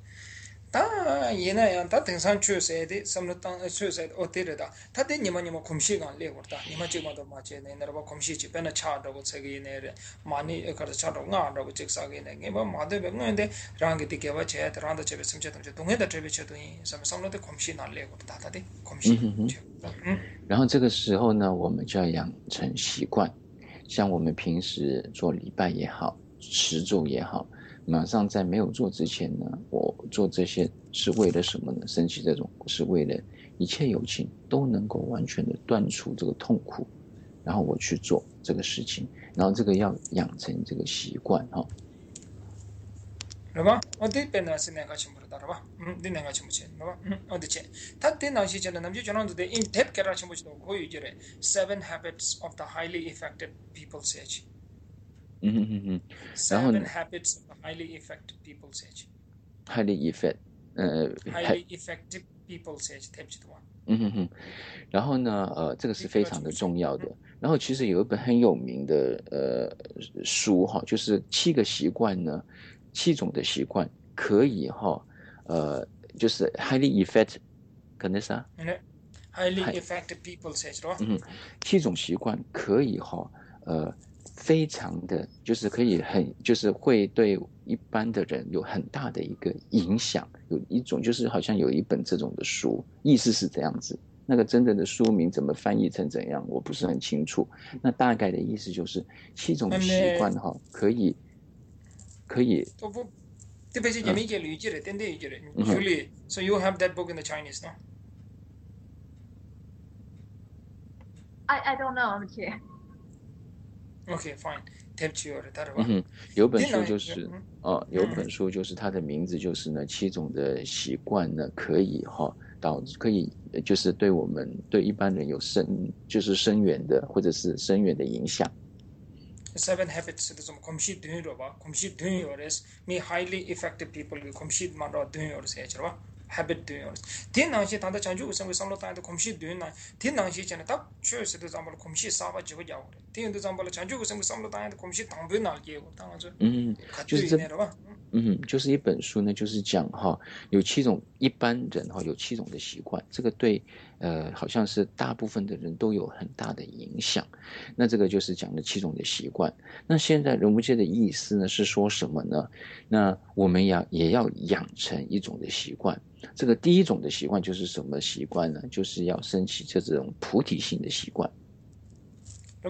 S1: 다 얘나야 다 등산 추세에 삼로땅 추세에 어때르다 다데 니마니마 곰시간 레고다 니마 지마도 마체 내너바 곰시 집에나 차다고 책이 내래 많이 가서 차도 나라고 직사게 내게 뭐 마데베 근데 랑게 디게와 제 라다 집에 심체도 동해다 집에 쳐도이 삼삼로데 곰시 날레고 다다데 곰시
S2: 嗯，然后这个时候呢，我们就要养成习惯，像我们平时做礼拜也好，持咒也好。 马上在没有做之前呢，我做这些是为了什么呢？升起这种是为了一切有情都能够完全的断除这个痛苦，然后我去做这个事情，然后这个要养成这个习惯哈。
S1: 是吧？我这边呢是那个什么的，是吧？嗯，这那个什么钱，是吧？嗯，我的钱，他这那些钱呢，咱们就讲到的，in depth 给他什么钱都可以讲的，Seven Habits of the Highly Effective People Sage。
S2: 嗯哼哼哼，然后
S1: Seven habits of highly effective people sage.
S2: highly effect， 呃
S1: highly effective people sage， 对不起的话。
S2: 嗯哼哼，然后呢，呃，这个是非常的重要的。然后其实有一本很有名的呃书哈，就是七个习惯呢，七种的习惯可以哈，呃，就是 highly effective， 可能啥？
S1: highly effective people sage， 是吧？
S2: 嗯，七种习惯可以哈，呃。 非常的就是可以很就是会对一般的人有很大的一个影响，有一种就是好像有一本这种的书，意思是这样子。那个真正的书名怎么翻译成怎样，我不是很清楚。那大概的意思就是七种的习惯哈，可以可以。
S1: 特别是你们讲理解的，真的理解的。Julie, so you have that book in the Chinese, no?
S3: I I don't know, 对不起。
S1: OK, fine. 对不起，我的，对吧？
S2: 嗯，有本书就是哦，有本书就是它的名字就是呢，七种的习惯呢，可以哈导致可以就是对我们对一般人有深就是深远的或者是深远的影响。
S1: Seven habits 的什么空隙对了吧？空隙对了的是，me highly effective people 的空隙嘛，对了的是，是吧？ habit 对了，天南西，当他讲究生活上了，当的空隙对了，天南西讲的，他确实的，咱们的空隙啥吧就会有的，天的咱们的讲究生活上了，当的空隙当不哪给我，当然是，
S2: 嗯，就是这，嗯，就是一本书呢，就是讲哈，有七种一般人哈，有七种的习惯，这个对，呃，好像是大部分的人都有很大的影响。那这个就是讲的七种的习惯。那现在人无界的意思呢是说什么呢？那我们要也要养成一种的习惯。这个第一种的习惯就是什么习惯呢？就是要升起这种菩提心的习惯。
S1: 对吧？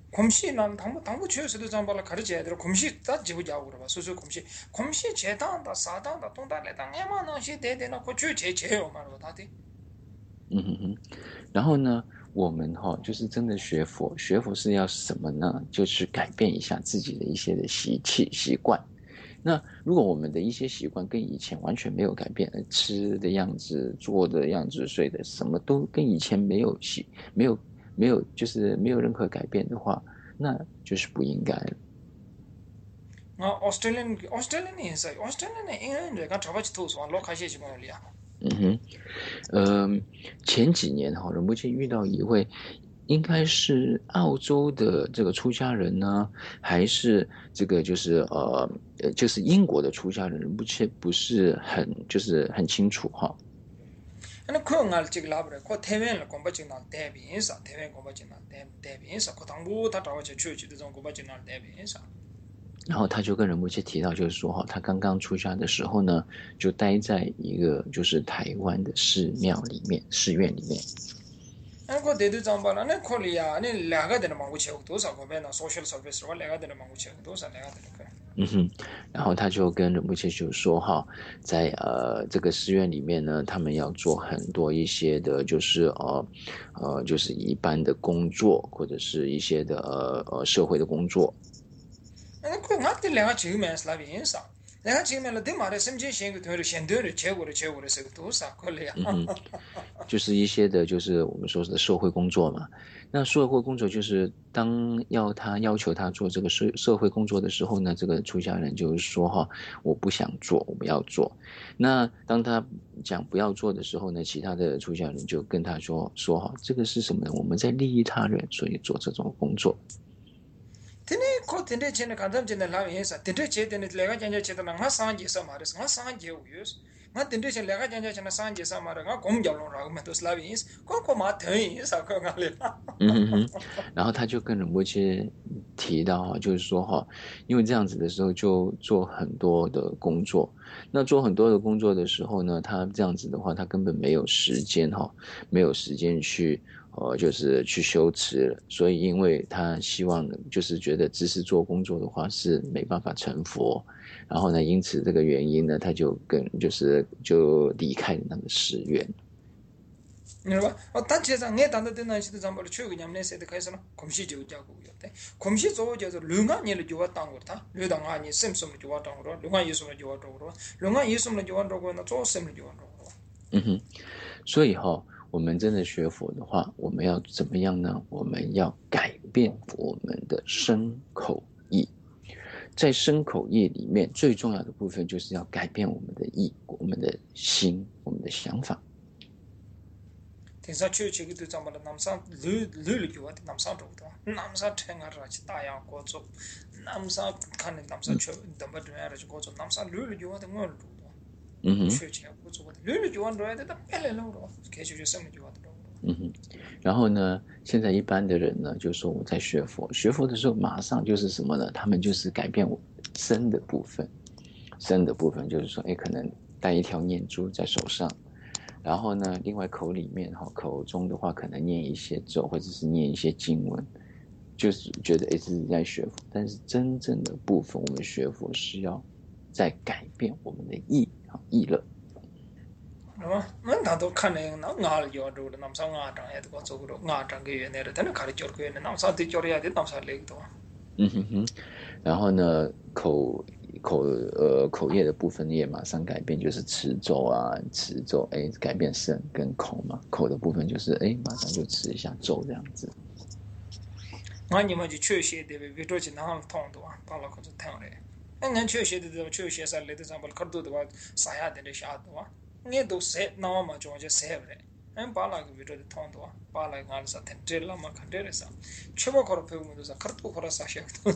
S1: 곰시 난 당부 당부 취해서도 잠발라 가르쳐야 돼. 곰시 다 지부자고 그래 봐. 소소 곰시. 곰시 제단다 사단다 동달래다 에마나 시 대대나 고추 제제요 말로 다들.
S2: 嗯哼哼，然后呢，我们哈、哦、就是真的学佛，学佛是要什么呢？就是改变一下自己的一些的习气习惯。那如果我们的一些习惯跟以前完全没有改变，吃的样子、做的样子、睡的什么都跟以前没有习、没有没有就是没有任何改变的话，那就是不应该了。
S1: 啊，澳大利亚澳大利亚人是澳大利亚人，因为人家查不起投诉啊，老开些去管理啊。
S2: 嗯哼，呃，前几年哈，仁波切遇到一位，应该是澳洲的这个出家人呢，还是这个就是呃呃就是英国的出家人，仁波切不是很就是很清楚哈。
S1: 那可能俺这个拉不来，可台湾了，公巴经常代表啥？台湾公巴经常代代表啥？可当初他找我去去去这种公巴经常代表啥？
S2: 然后他就跟仁波切提到，就是说哈，他刚刚出家的时候呢，就待在一个就是台湾的寺庙里面、寺院里面。
S1: 那个对对长巴了，那可里呀，那两个人的忙过去多少个边呢 ？social service 我两个人的忙过去多少两个人的可。
S2: 嗯哼，然后他就跟仁波切就说哈，在呃这个寺院里面呢，他们要做很多一些的，就是呃呃就是一般的工作，或者是一些的呃呃社会的工作。
S1: 那个俺这两个前面是那边啥？两个前面了，对嘛的，甚至先个团先团的，结果的结果的是个多少可里呀？
S2: 嗯哼，就是一些的，就是我们说的社会工作嘛。那社会工作就是当要他要求他做这个社社会工作的时候呢，这个出家人就是说哈，我不想做，我不要做。那当他讲不要做的时候呢，其他的出家人就跟他说说哈，这个是什么呢？我们在利益他人，所以做这种工作。
S1: 天天靠天天钱的，看他们钱的拉边啥？天天钱天天两个钱钱钱的，俺三节什么的，俺三节无有。俺天天钱两个钱钱钱的三节什么的，俺公交路上面都是拉边，光光马腾一啥个俺哩。
S2: 嗯哼哼，然后他就跟仁波切提到哈，就是说哈，因为这样子的时候就做很多的工作，那做很多的工作的时候呢，他这样子的话，他根本没有时间哈，没有时间去呃，就是去修持，所以因为他希望就是觉得只是做工作的话是没办法成佛，然后呢，因此这个原因呢，他就跟就是就离开了那个寺院。
S1: 你知道吧？哦，但其实俺当时在那些的，咱们去个年那些的开始了，空气就加过有的，空气做就是两个年了就要当过他，两当俺年什么什么就要当过，两个一什么就要当过，两个一什么就要当过，那做什么就要当过。
S2: 嗯哼，所以哈、哦，我们真的学佛的话，我们要怎么样呢？我们要改变我们的身口意。在身口意里面，最重要的部分就是要改变我们的意、我们的心、我们的想法。
S1: 天上去去个都咱们的南山绿绿了就话南山走的，南山天啊，去大洋过走，南山看的南山去，咱们这边去过走，南山绿了就话的我走的，
S2: 嗯哼，
S1: 去去过走的，绿了就话走的，他别来了的，开始就什么就话的。
S2: 嗯哼，然后呢，现在一般的人呢，就说我在学佛，学佛的时候马上就是什么呢？他们就是改变我身的部分，身的部分就是说，哎，可能戴一条念珠在手上。然后呢，另外口里面哈，口中的话可能念一些咒，或者是念一些经文，就是觉得哎是在学佛。但是真正的部分，我们学佛是要在改变我们的意啊意乐。
S1: 那么，俺当都看那那伢了就走的，南山伢长也都过走的，伢长个月那的，但是看的叫个月的，南山的叫的也得南山来的。
S2: 嗯哼哼，然后呢，口口呃口业的部分也马上改变，就是持咒啊，持咒，哎，改变身跟口嘛。口的部分就是哎，马上就持一下咒这样子。
S1: 俺你们就缺些的，为着去哪痛的哇，把那个就疼嘞。俺俺缺些的都缺些啥来的，咱们看到的话，啥样的下的哇，俺都塞，那么就就塞不嘞。俺把那个为着的痛的哇，把那个俺啥疼，这那么看这的啥，全部考了陪我们都啥，看都考了啥些的。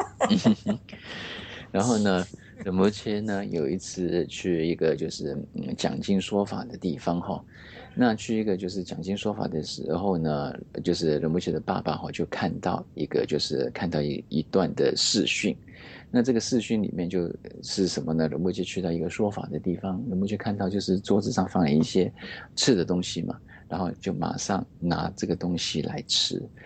S2: 然后呢，仁波切呢有一次去一个就是嗯讲经说法的地方哈，那去一个就是讲经说法的时候呢，就是仁波切的爸爸哈就看到一个就是看到一一段的视讯，那这个视讯里面就是什么呢？仁波切去到一个说法的地方，仁波切看到就是桌子上放了一些吃的东西嘛，然后就马上拿这个东西来吃。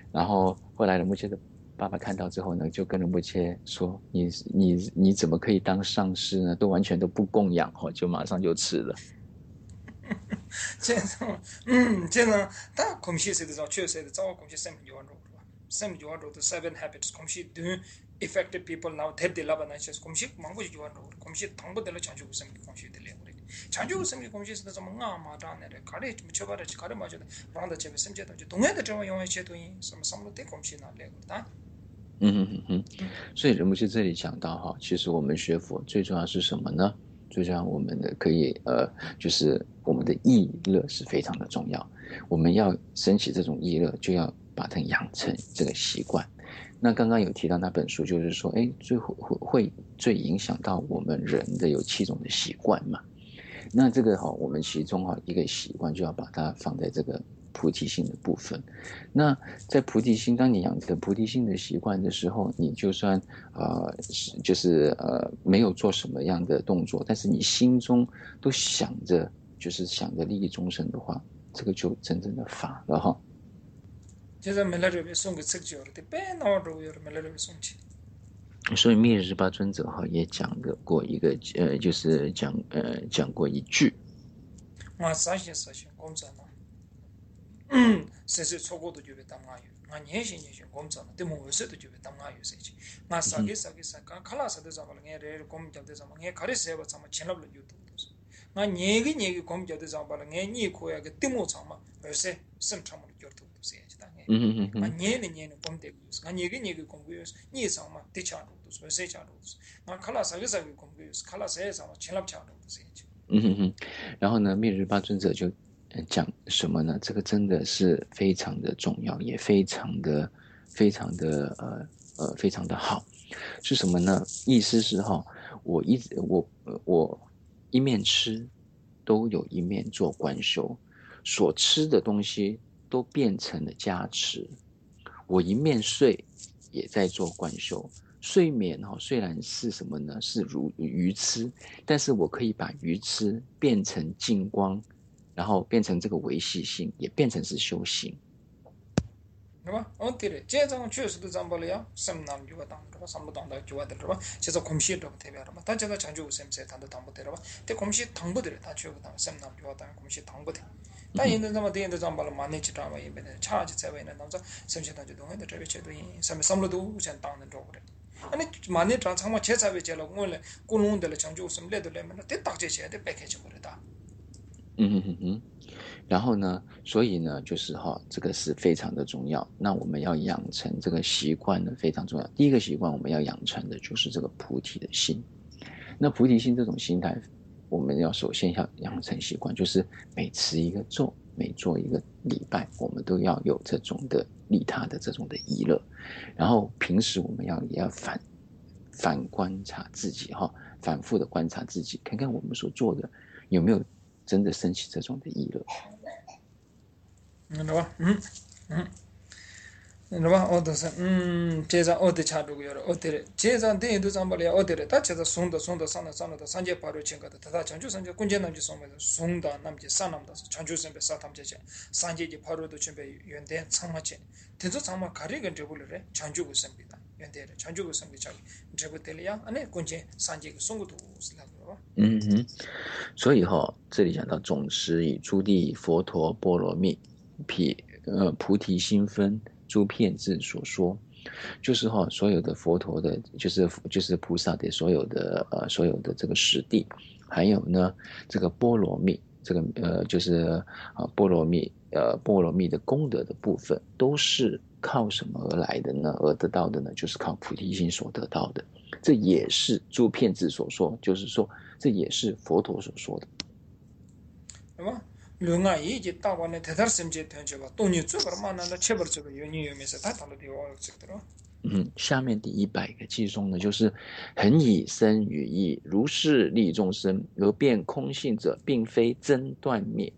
S2: 然后后来仁波切的爸爸看到之后呢，就跟仁波切说：“你你你怎么可以当上师呢？都完全都不供养哦，就马上就吃了。”
S1: 这种，嗯，这种，但空气是的，确实的，早空气什么就完了，是吧？什么就完了的 seven habits，空气对 affected people now，特别老板那些空气忙不就完了，空气당不得了，强就什么空气的了，强就什么空气是那什么啊嘛，当然的，卡里么吃吧的，卡里嘛就的，让他这边什么阶段就东岸的这种永远切东西，什么什么的空气那了，的。
S2: 嗯哼哼哼，所以仁波切这里讲到哈，其实我们学佛最重要是什么呢？最重要我们的可以呃，就是我们的意乐是非常的重要。我们要升起这种意乐，就要把它养成这个习惯。那刚刚有提到那本书，就是说，哎，最会会最影响到我们人的有七种的习惯嘛。那这个哈，我们其中哈一个习惯就要把它放在这个菩提心的部分。那在菩提心，当你养成菩提心的习惯的时候，你就算呃就是呃没有做什么样的动作，但是你心中都想着就是想着利益众生的话，这个就真正的法了哈。
S1: 就是没来这边送个这个叫的，别闹着有没来这边送去。
S2: 所以密日巴尊者哈也讲过一个呃，就是讲呃讲过一句。
S1: 我啥些啥些工作呢？嗯，谁谁错过的就被当阿友，我年轻年轻工作呢，对某事的就被当阿友谁去？我啥个啥个啥个，卡拉啥的啥么了？我这工作的啥么？我卡里谁把啥么钱了不了就多多是。我年个年个工作的啥么了？我年可呀个对某啥么？而且什么么了就多多是去当。
S2: 嗯嗯嗯。
S1: 我年的年的工作就是，我年个年个工作就是，年啥么得钱多多是，而且钱多多是。我卡拉啥个啥个工作就是，卡拉谁啥么钱了不钱多多是去。
S2: 嗯哼哼，然后呢，密日巴尊者就讲什么呢？这个真的是非常的重要，也非常的、非常的呃呃非常的好。是什么呢？意思是哈，我一直我我一面吃，都有一面做观修，所吃的东西都变成了加持。我一面睡，也在做观修。睡眠哈，虽然是什么呢？是如愚痴，但是我可以把愚痴变成净光，然后变成这个维系性，也变成是修行，
S1: 是吧？哦对了，这种确实都长不了呀，什么南就话当，是吧？什么当的就话的，是吧？这种空气都不代表了嘛，但这个长久什么谁他都当不得了吧？这空气当不得了，他确实当什么南就话当空气当不得。但现在怎么电都长不了嘛？你去长吧，也没得，差就在外呢，那么什么些当就东西都这边切都什么什么都想当人着不得。아니 많이 장 정말 제사에 제가 오늘 고농들 장주什么来都来嘛，得打这些得白开就过来打。
S2: 嗯哼哼哼。然后呢，所以呢，就是哈，这个是非常的重要。那我们要养成这个习惯呢，非常重要。第一个习惯我们要养成的就是这个菩提的心。那菩提心这种心态，我们要首先要养成习惯，就是每持一个咒，每做一个礼拜，我们都要有这种的利他的这种的意乐。然后平时我们要也要反反观察自己哈，反复的观察自己，看看我们所做的有没有真的升起这种的意乐。
S1: 嗯，对吧？嗯嗯。对吧？哦，都是，嗯，这张哦，得查这个样了，哦，对了，这张电影都长不了，哦，对了，他这个送的送的上了上了的，三节八六千个的，他他长久三节，关键那就送的送的，那么就上那么的，长久三百三他们这些，三节就八六都准备原点长嘛钱，听说长嘛卡里跟这不了嘞，长久个生比的，原点的长久个生比长，这不得了呀，那关键三节个送个都是那个吧？
S2: 嗯哼，所以哈、哦，这里讲到总持以诸地佛陀波罗蜜，毗呃菩提心分。诸遍智所说，就是哈、哦，所有的佛陀的，就是就是菩萨的所有的呃所有的这个实地，还有呢这个波罗蜜，这个呃就是啊波罗蜜呃波罗蜜的功德的部分，都是靠什么而来的呢？而得到的呢，就是靠菩提心所得到的。这也是诸遍智所说，就是说这也是佛陀所说的。
S1: 对吧？另外一节大关的特大sem节团结吧，东尼做个嘛那那切不这个有你有没事，他当了地方这个的咯。
S2: 嗯，下面第一百个偈颂呢，就是恒以生语义，如是利众生，而变空性者，并非真断灭。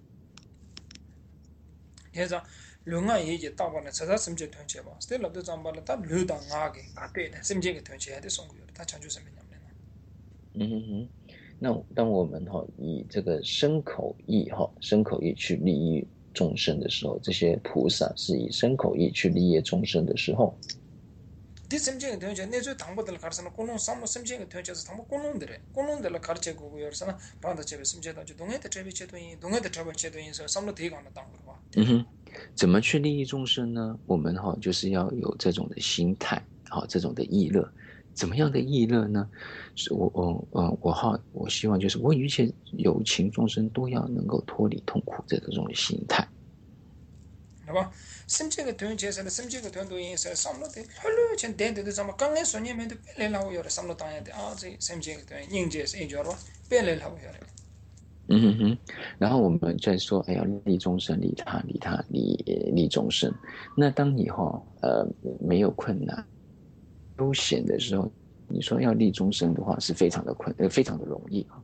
S1: 现在另外一节大关的特大sem节团结吧，这老都长把了，他流到哪个啊？对的，sem节个团结还得送过来，他长久什么样的呢？
S2: 嗯哼哼。那当我们哈、哦、以这个身口意哈、哦、身口意去利益众生的时候，这些菩萨是以身口意去利益众生的时候，
S1: 디 심지에 되죠. 내저 당보들 가르서는 공론 삼로 심지에 되죠. 당보 공론들에 공론들 가르쳐 고고 열서는 반다 제베 심지에도 동해대 제베 제도인 동해대 제베 제도인서 삼로 대가는 당으로 봐.
S2: 嗯哼，怎么去利益众生呢？我们哈、哦、就是要有这种的心态，好、哦、这种的意乐。怎么样的意乐呢？是我我呃我好我希望就是我与一切有情众生都要能够脱离痛苦的这种心态。
S1: 对吧？ 심지가 된 제사는 심지가 된 도인에서 삼로데 헐로 전 된데도 좀 강에 손님한테 뺄래라고 여러 삼로 당해야 아, 저 심지가 된 인제에서 인저로 뺄래라고 여러.
S2: 嗯哼哼，然后我们再说，哎呀，利众生，利他，利他，利利众生。那当你哈呃没有困难、悠闲的时候，你说要利众生的话，是非常的困，呃，非常的容易啊。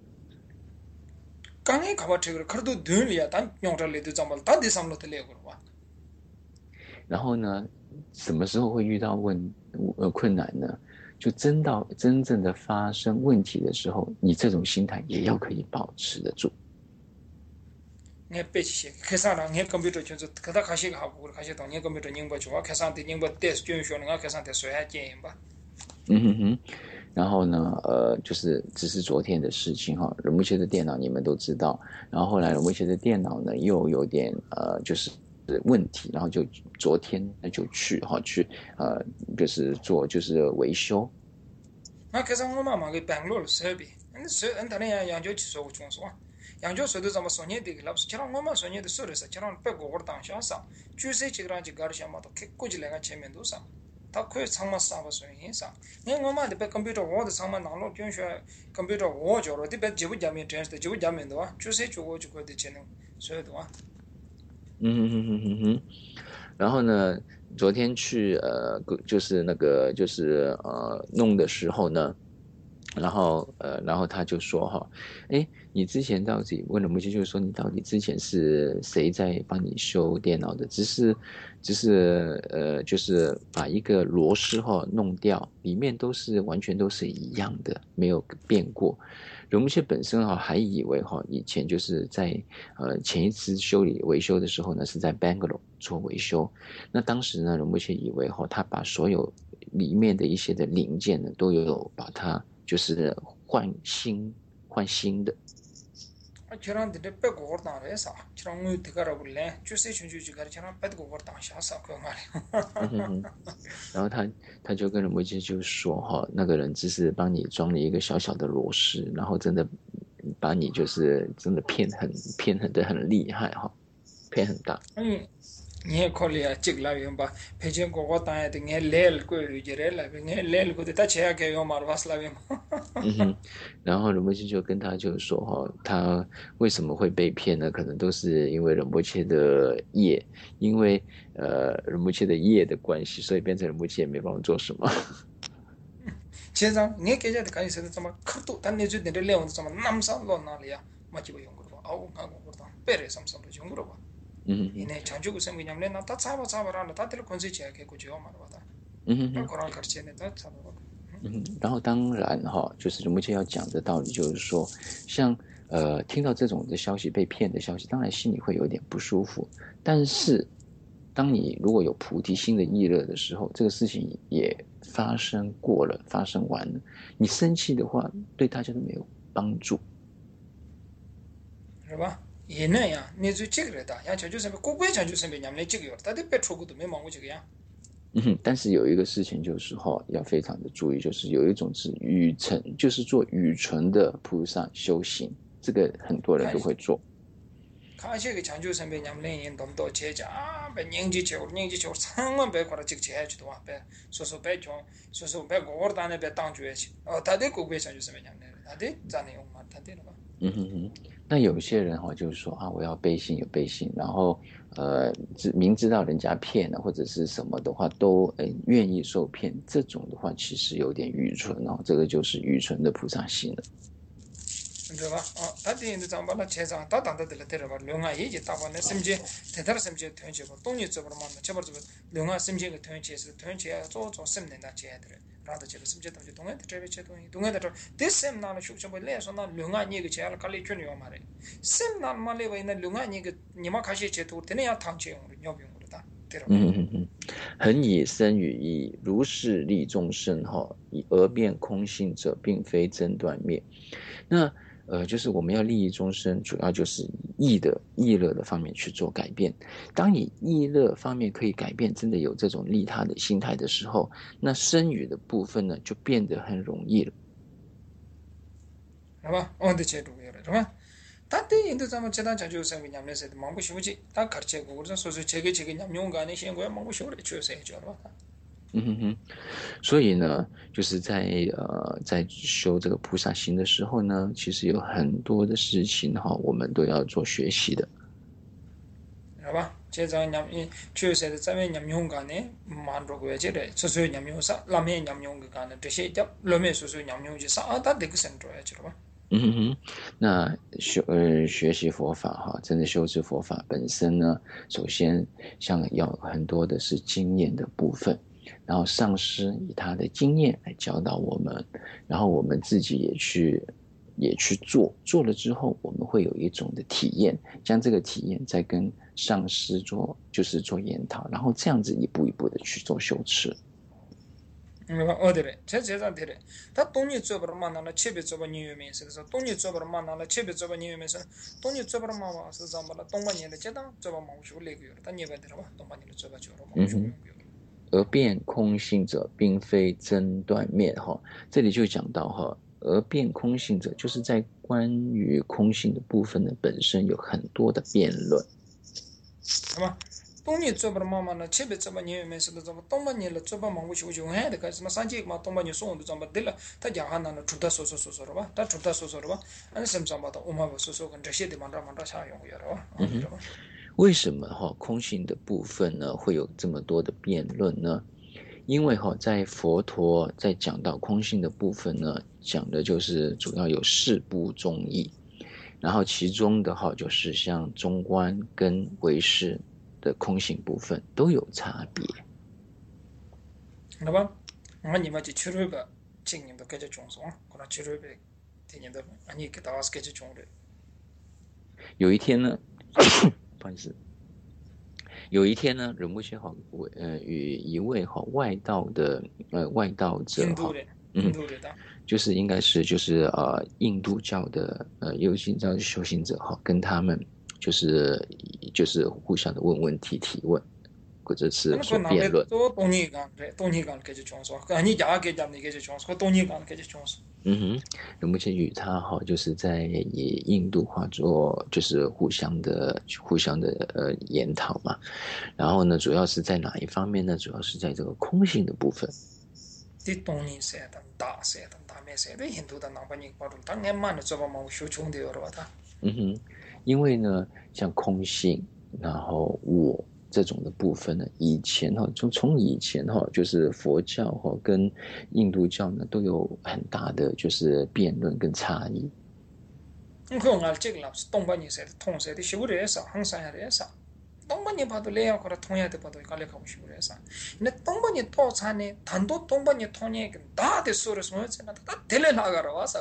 S1: 강에 가봐 저거 그래도 늘이야 단 용절래도 좀 다디 삼로도 내고 봐.
S2: 然后呢，什么时候会遇到问呃困难呢？就真到真正的发生问题的时候，你这种心态也要可以保持得住。
S1: 내 배치 계산랑 내 컴퓨터 전서 그다 가시 하고 가시 동네 컴퓨터 닝바 좋아 계산대 닝바 테스트 준쇼는 가 계산대 써야 돼 봐.
S2: 嗯哼哼，然后呢，呃，就是只是昨天的事情哈。仁波切的电脑你们都知道，然后后来仁波切的电脑呢又有点呃就是问题，然后就昨天就去哈去呃就是做就是维修。
S1: 아 계산 엄마 막이 뱅글로르 서비. 근데 서 안다네 양조 치소 중소. 양조 서도 좀 소녀 되게 랍스 저랑 엄마 소녀도 서르서 저랑 빼고 거당 샤사. 주세 지그란지 가르샤마도 개꾸지래가 체면도 사. 다 코에 상마 싸바 소인사. 내 엄마한테 배 컴퓨터 워드 상마 나로 견셔 컴퓨터 워저로 뒤배 지부 자면 트랜스 지부 자면도 주세 주고 주고 되는 서도 와.
S2: 嗯哼哼哼哼哼，然后呢，昨天去呃，就是那个就是呃弄的时候呢，然后呃，然后他就说哈，哎，你之前到底问了母亲，就是说你到底之前是谁在帮你修电脑的？只是只是呃，就是把一个螺丝哈弄掉，里面都是完全都是一样的，没有变过。 仁波切本身哈还以为哈以前就是在呃前一次修理维修的时候呢是在 Bangalore 做维修，那当时呢仁波切以为哈他把所有里面的一些的零件呢都有把它就是换新换新的。
S1: 저런 데 빼고 거다 해서 저런 거 되가라 볼래 주세 준주지 가르 저런 빼고 거다 샤사 그 말이야.
S2: 然后他他就跟仁波切就说哈，那个人只是帮你装了一个小小的螺丝，然后真的把你就是真的骗很骗很的很厉害哈，骗很大。
S1: 嗯，你考虑啊，这个来用吧，培训过我当然的，你来过有些人来，你来过的，他钱给用嘛，我是来用。
S2: 嗯哼，然后仁波切就跟他就说哈，他为什么会被骗呢？可能都是因为仁波切的业，因为呃仁波切的业的关系，所以变成仁波切也没帮我做什么。
S1: 其实你给家的感觉是怎么可多，但你就那个量怎么那么少落哪里啊？没几个用过吧？哦，我我当别人什么什么用过吧？嗯，因为长久个生活年龄那他差不差不了，他这个关系起来给过去嘛，对吧？嗯，那可能开始呢，他差不多。
S2: 嗯，然后当然哈，就是仁波切要讲的道理，就是说，像呃听到这种的消息被骗的消息，当然心里会有点不舒服。但是，当你如果有菩提心的意乐的时候，这个事情也发生过了，发生完了，你生气的话，对大家都没有帮助，
S1: 是吧？也那样，你就这个的，像就是国外像就是别人们这个样，他都别出国都没忙过这个样。
S2: 嗯哼，但是有一个事情就是哈，要非常的注意，就是有一种是愚蠢，就是做愚蠢的菩萨修行，这个很多人都会做。
S1: 看这个长久生别人们人都多切家，别年纪久，年纪久，千万别过来这个切去的话，别说说别讲，说说别过单的别当主去，哦，他的国外长久生别人们，他的咱的用嘛，他的了吧？
S2: 嗯哼哼，那有些人哈就是说啊，我要背信有背信，然后呃，知明知道人家骗了或者是什么的话，都呃愿意受骗，这种的话其实有点愚蠢哦，这个就是愚蠢的菩萨心了。
S1: 对吧？啊，他的人长把那车上打打的的了，对吧？另外一些打把那甚至其他的甚至团结吧，东西做不了嘛，这不这不，另外甚至个团结是团结做做什么的那这的，然后这个甚至东西东西这边这东西，东西的这，这什么那属什么来说那另外一个车了，考虑全用嘛的，什么那嘛来为那另外一个你嘛开始车多，等你要趟车用的，要不用的，对吧？
S2: 嗯嗯嗯，恒以生与义，如是利众生哈，以而变空性者，并非真断灭。那呃，就是我们要利益众生，主要就是以义的义乐的方面去做改变。当你义乐方面可以改变，真的有这种利他的心态的时候，那生与的部分呢，就变得很容易了，
S1: 是吧？我的车多了，是吧？다들 인도 zaman 제단 자주 생기 냠내서 망고 쉬우지 다 가르치고 그래서 소소 제게 제게 냠용 간에 시행 거야 망고 쉬우래 주서 해줘 봐.
S2: 嗯哼哼，所以呢，就是在呃在修这个菩萨行的时候呢，其实有很多的事情哈，我们都要做学习的。
S1: 是吧？제가 냠이 주서 자면 냠용 간에 만들고 해지래. 소소 냠용사 라면 냠용 간에 대신 잡 라면 소소 냠용지 사다 되게 센터야 지 봐.
S2: 嗯哼哼，那修呃学习佛法哈，真的修持佛法本身呢，首先像要很多的是经验的部分，然后上师以他的经验来教导我们，然后我们自己也去也去做，做了之后我们会有一种的体验，将这个体验再跟上师做就是做研讨，然后这样子一步一步的去做修持。
S1: 어디래? 제 제자들이 다 돈이 쪽으로 만나나 집에 쪽으로 니유면서 그래서 돈이 쪽으로 만나나 집에 쪽으로 니유면서 돈이 쪽으로 만나서 잠발라 동반이를 제당 쪽으로 먹고 레고요. 다 예배들어 봐. 동반이를 쪽으로 쪽으로 먹고.
S2: 而变空性者，并非真断灭哈。这里就讲到哈，而变空性者，就是在关于空性的部分呢，本身有很多的辩论。
S1: 是吧？돈이 쪽으로 만나나 집에 쪽으로 니유면서 좀 동반이를 쪽으로 먹고 싶고 해야 돼. 그래서 산지만 동반이 소원도 좀 받들라. 다 야하나는 주다 소소소소로 봐. 다 주다 소소로 봐. 아니 샘sam바다 오마바 소소跟这些地方让mandra下用了吧？
S2: 为什么哈空性的部分呢会有这么多的辩论呢？因为哈在佛陀在讲到空性的部分呢，讲的就是主要有四部宗义，然后其中的哈就是像中观跟唯识的空性部分都有差别。
S1: 那么，我你们就去日本，今年都开始种松，可能去日本，今年都你给大家开始种的。
S2: 有一天呢，不好意思，有一天呢，仁波切哈呃与一位哈外道的呃外道者哈，
S1: 印度的，
S2: 就是应该是就是呃印度教的呃有信教修行者哈，跟他们就是就是互相的问问题提问，或者是所辩论。嗯哼，仁波切与他哈就是在以印度话做就是互相的互相的呃研讨嘛，然后呢主要是在哪一方面呢？主要是在这个空性的部分。嗯哼，因为呢像空性，然后我这种的部分呢，以前哈，从从以前哈，就是佛教哈跟印度教呢都有很大的就是辩论跟差异。
S1: 嗯，可能这个老是东半年写的，通写的，修的也少，很少也少。동반이 봐도 레야 거라 통해야돼 봐도 갈래 가고 싶고 그래서 근데 동반이 또 차네 단도 동반이 통해 다 됐어를 소였잖아 다 델레 나가라 와서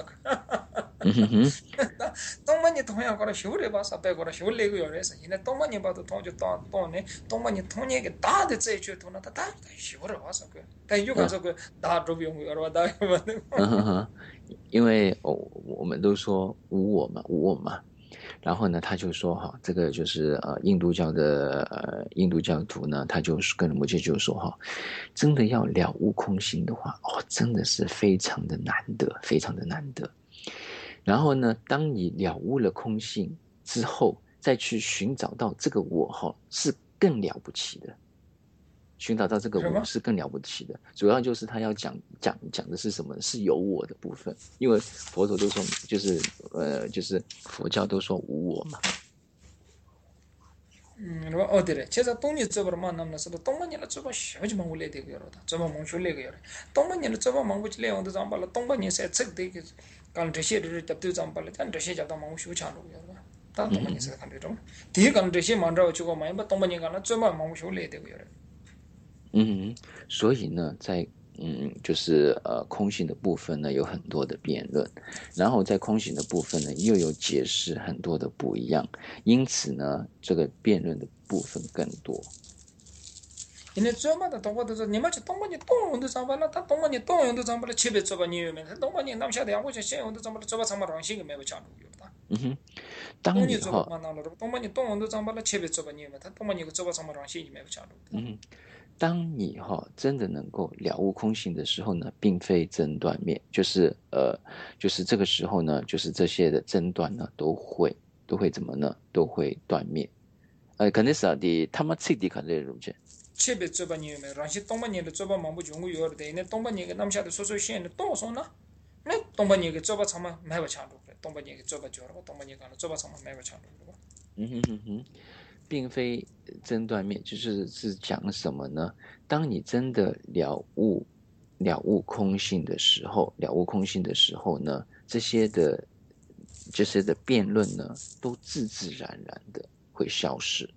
S1: 동반이 통해 거라 쉬우래 봐서 배 거라 쉬울래고 그래서 이제 동반이 봐도 통주 또 또네 동반이 통해게 다 됐어요 주도나 다 쉬우래 와서 그 이거 가서 그다 로비용 여러 다
S2: 봐因为我我们都说无我嘛无我嘛，然后呢他就说哈，这个就是呃印度教的呃印度教徒呢，他就跟仁波切就说哈，真的要了悟空性的话，哦，真的是非常的难得，非常的难得。然后呢，当你了悟了空性之后，再去寻找到这个我哈，是更了不起的。寻找到这个我是更了不起的，主要就是他要讲讲讲的是什么？是有我的部分，因为佛陀都说，就是呃，就是佛教都说无我嘛。
S1: 嗯，那么哦对了，其实东尼这边嘛，那么是的，东半年了这边小就忙不来这个了的，这边忙出来个了，东半年了这边忙不起来，我都讲把了，东半年才这个这个 간 드시를 잡도 잠발 단 드시 잡다 망고 쇼찬로 요 다 동반이 세 간데 좀 뒤에 간 드시 만들어 주고 많이 봐 동반이 간나 좀만 망고 쇼래 되고 요
S2: 嗯，所以呢，在嗯，就是呃空性的部分呢，有很多的辩论，然后在空性的部分呢，又有解释很多的不一样，因此呢，这个辩论的部分更多。
S1: 이네 좀마다 동반도 니마치 동반이 동원도 잠발라 다 동반이 동원도 잠발라 집에 줘봐 니면 동반이 남샤대 양고시 신용도 잠발라 줘봐 잠발라 신이 매버 찬로 요다
S2: 嗯哼，当你
S1: 동이 줘봐
S2: 哈，
S1: 만나로 동반이 동원도 잠발라 집에 줘봐 니면 동반이 그 줘봐 잠발라 신이 매버 찬로
S2: 嗯，当你哈真的能够了悟空性的时候呢，并非争断灭，就是呃，就是这个时候呢，就是这些的争端呢，都会都会怎么呢？都会断灭。呃，肯定是啊，的他们自己可能如这。
S1: 집에 줘봐 니면 란시 동반이를 줘봐 망부 중고 요르데 이네 동반이 남샤대 소소 신의 동소나 네 동반이 줘봐 잠만 매버 찬로 동반이 줘봐 줘라 동반이 간나 줘봐 잠만 매버 찬로
S2: 嗯哼哼哼，并非争断灭，就是是讲什么呢？当你真的了悟了悟空性的时候，了悟空性的时候呢，这些的这些的辩论呢，都自自然然的会消失。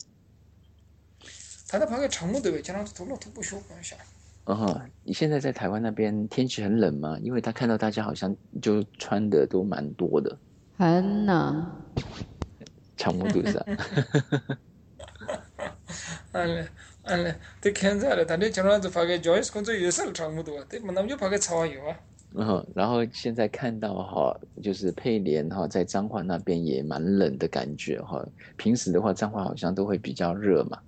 S1: 다들 밖에 창문도 왜 저랑 돌로 톡 부쇼 그러셔
S2: 嗯哼，你现在在台湾那边天气很冷吗？因为他看到大家好像就穿的都蛮多的。
S4: 很冷。
S2: 长木度上。
S1: 알레 알레 그 캔자래 다들 저랑도 밖에 조이스 건조 예술 창문도 같아 남자 밖에 차와요
S2: 嗯，然后现在看到哈，就是佩莲哈，在彰化那边也蛮冷的感觉哈。平时的话，彰化好像都会比较热嘛。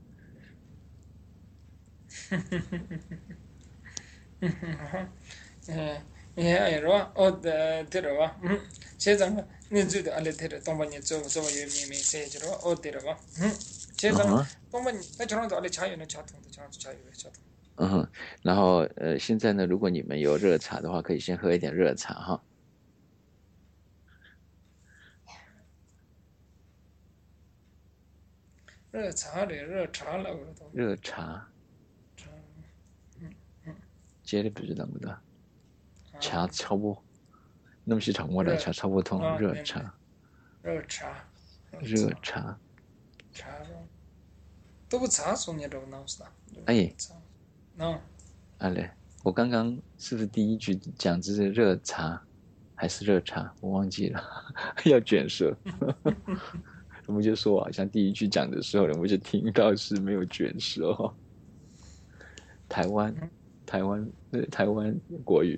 S1: 예, 예, 이러 어, 들어와. 음, 제장, 네 주도 알레 들어. 동반이 저 저 유미미 세지로 어 들어와. 음, 제장, 동반이 나 저런도 알레 차이는 차통도 차도 차이 왜 차통.
S2: 嗯哼，然后呃，现在呢，如果你们有热茶的话，可以先喝一点热茶哈。
S1: 热茶嘞，热茶了，我都。
S2: 热茶。接的不知道不知道。茶超不，那么是长我的茶超不通热茶。
S1: 热茶。
S2: 热茶。
S1: 茶咯，都不茶送你都弄死了。
S2: 哎。
S1: 喏。
S2: 啊嘞，我刚刚是不是第一句讲这是热茶还是热茶？我忘记了，要卷舌。我们就说好像第一句讲的时候，我们就听到是没有卷舌哦。台湾，台湾，台湾国语。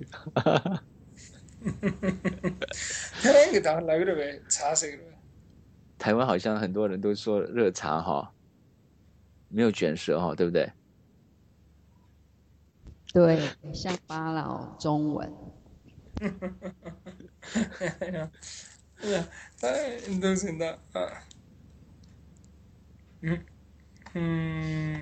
S1: 台湾给当哪个呗？茶谁个？
S2: 台湾好像很多人都说热茶哈，没有卷舌哈，对不对？
S4: 对，乡巴佬中文。
S1: 哎呀，太都是的啊。嗯嗯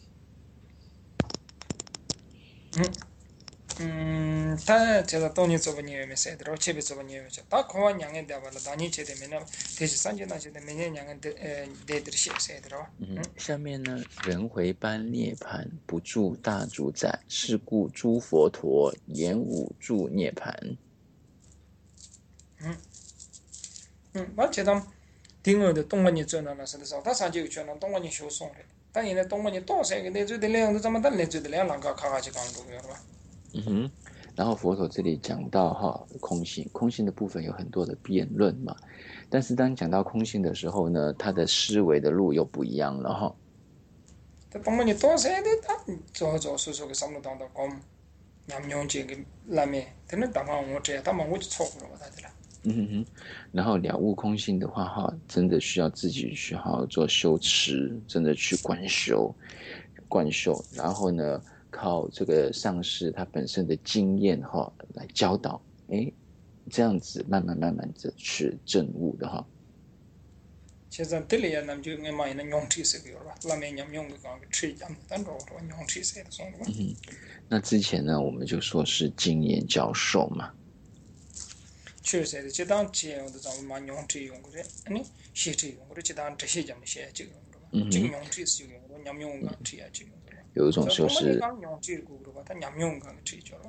S1: 嗯嗯，他这个东西做不你没谁的，然后这边做不你没谁，他可能两个对吧？了，当你这边没那，这是三千那些的，每年两个的呃得得些谁的了。
S2: 嗯，下面呢，人回班涅槃，不住大主宰，是故诸佛陀言五住涅槃。
S1: 嗯嗯，我觉得另外的东方人做那那是的时候，他上就觉得东方人修送的，但现在东方人多些个那做的量都怎么的那做的量啷个卡卡去讲都有了吧？
S2: 嗯哼，然后佛陀这里讲到哈空性，空性的部分有很多的辩论嘛，但是当讲到空性的时候呢，他的思维的路又不一样了哈。
S1: 这东方人多些的，他做做说说个什么当当讲，南洋这个那面，他那当方我这样，他们我就错过了他的了。
S2: 嗯哼哼，然后了悟空性的话哈，真的需要自己去好好做修持，真的去观修，观修，然后呢。靠这个上师他本身的经验哈来教导，哎，这样子慢慢慢慢的去证悟的哈。
S1: 现在这里呢就我买那用气色的了，那面用用的讲吃讲，但着着用气色的送的。
S2: 嗯，那之前呢我们就说是经验教授嘛。
S1: 确实的，这当前我都讲嘛用气用过的，你写气用过的，这当这些讲的写这个用的嘛，这个用气是用的，用用讲气啊这个。
S2: 有一种就是，
S1: 嗯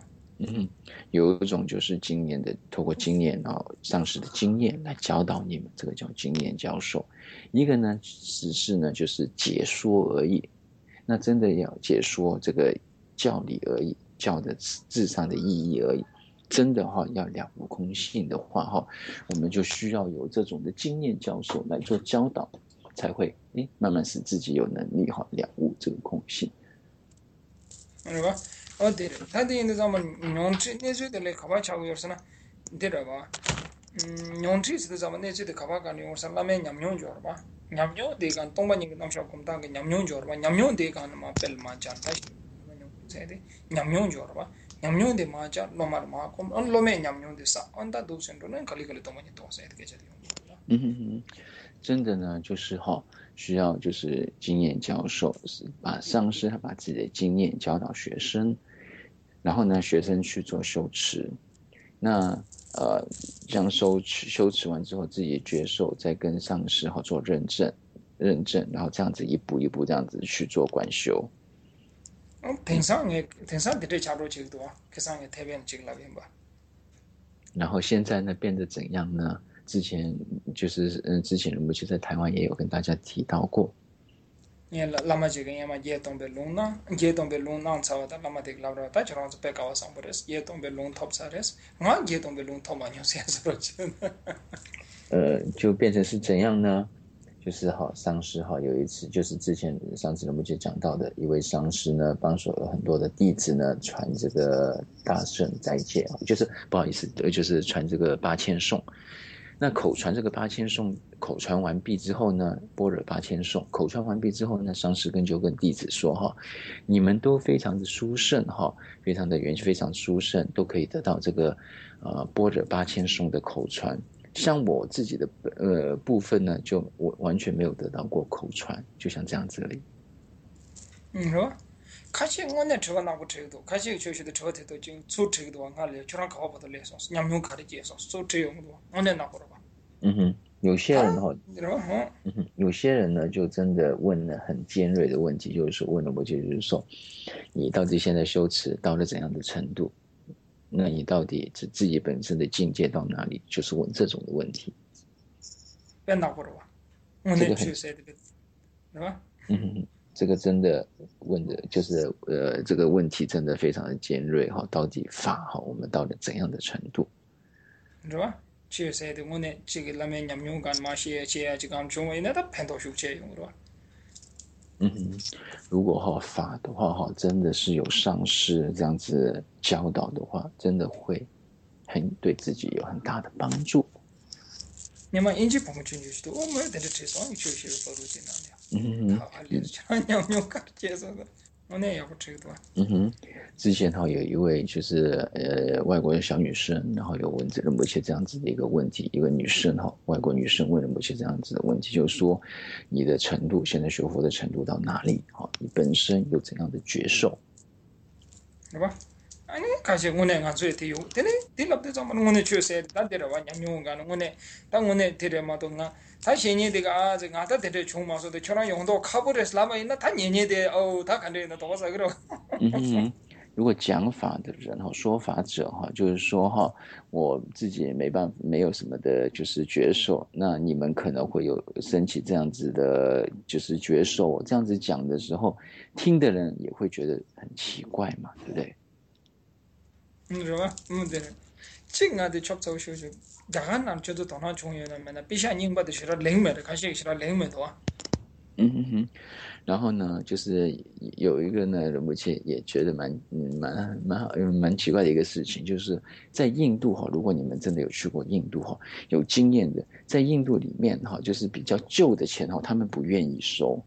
S2: 嗯，有一种就是经验的，透过经验啊，上师的经验来教导你们，这个叫经验教授。一个呢，只是呢就是解说而已。那真的要解说这个教理而已，教的字上的意义而已。真的哈，要了无空性的话哈，我们就需要有这种的经验教授来做教导，才会诶慢慢使自己有能力哈了悟这个空性。
S1: 是吧？哦对了，他的那咱们用这那这的来考巴查过有什么？对了吧？嗯，用这次的咱们那这的考巴干的有什么？那边냠用着吧？냠用的干东半年那小工大个냠用着吧？냠用的干嘛pel嘛讲他，这的냠用着吧？냠용 de maja nomar ma kom on lo me 냠용 de sa on da do sendo ne kali kali to ma ni to sa de ke je de
S2: 嗯哼哼，真的呢，就是哈、哦，需要就是经验教授，把上师他把自己的经验教导学生，然后呢，学生去做修持，那呃，这样修持修持完之后，自己觉受，再跟上师哈做认证，认证，然后这样子一步一步这样子去做观修。
S1: 嗯，平常也平常的这加入这个多，平常也特别这个那边吧。
S2: 然后现在呢，变得怎样呢？之前就是嗯，之前我其实在台湾也有跟大家提到过。
S1: 也拉嘛这个也嘛也东北龙呢，也东北龙南朝的拉嘛这个拉不了，但就让这别搞上不的，也东北龙 top 啥的，我也东北龙 top 嘛，有些时候真的。
S2: 呃，就变成是怎样呢？就是哈，上师哈有一次，就是之前上次我们就讲到的一位上师呢，帮所有很多的弟子呢传这个大圣斋戒，就是不好意思，就是传这个八千颂。那口传这个八千颂，口传完毕之后呢，般若八千颂，口传完毕之后呢，上师跟就跟弟子说哈，你们都非常的殊胜哈，非常的元气，非常殊胜，都可以得到这个呃般若八千颂的口传。像我自己的呃部分呢，就我完全没有得到过口传，就像这样子而已。
S1: 嗯，是吧？开始我那车那不车多，开始学习的车太多，就坐车多，俺嘞就让考不到来上，伢没有开的介绍，坐车用多，我那那不了吧？
S2: 嗯哼，有些人哈，
S1: 是吧？
S2: 嗯哼，有些人呢就真的问了很尖锐的问题，就是说问了我就是说，你到底现在修持到了怎样的程度？那你到底自自己本身的境界到哪里？就是问这种的问题。
S1: 别拿过了吧？我那去谁的？是吧？
S2: 嗯哼，这个真的问的，就是呃，这个问题真的非常的尖锐哈。到底法哈，我们到了怎样的程度？
S1: 是吧？去谁的？我那这个那边伢用干嘛些些这个中文那他偏到修车用是吧？
S2: 嗯哼，如果哈法的话哈，真的是有上师这样子教导的话，真的会很对自己有很大的帮助。
S1: 你们应该帮我进去的，我没有在这车上去学不如进来的。
S2: 嗯
S1: 好，你这伢用干介绍的，我那也不知道。
S2: 嗯哼，之前哈有一位就是呃外国的小女生，然后有问这个某些这样子的一个问题，一个女生哈，外国女生问了某些这样子的问题，就是说你的程度，现在学佛的程度到哪里？哈，你本身有怎样的觉受？
S1: 是吧？아니开始我那俺做的有，但是第二天咱们我那确实，但这个话伢用干我那，但我那这个嘛都俺，他现在这个啊这俺他这个穷嘛说的，全让用到卡不的是那么，那他年年的哦，他看这那多少个了。
S2: 嗯哼，如果讲法的人哈，说法者哈，就是说哈，我自己也没办法，没有什么的，就是觉受。那你们可能会有升起这样子的，就是觉受。这样子讲的时候，听的人也会觉得很奇怪嘛，对不对？
S1: 嗯，是吧？嗯，对。这个的确走修修，야간 남 저도 도나 중요는 맨날 비샤 닝바도 싫어 랭메를 가시 싫어 랭메도 와。
S2: 嗯哼哼，然后呢，就是有一个呢，目前也觉得蛮嗯蛮蛮好蛮奇怪的一个事情，就是在印度哈，如果你们真的有去过印度哈，有经验的，在印度里面哈，就是比较旧的钱哈，他们不愿意收。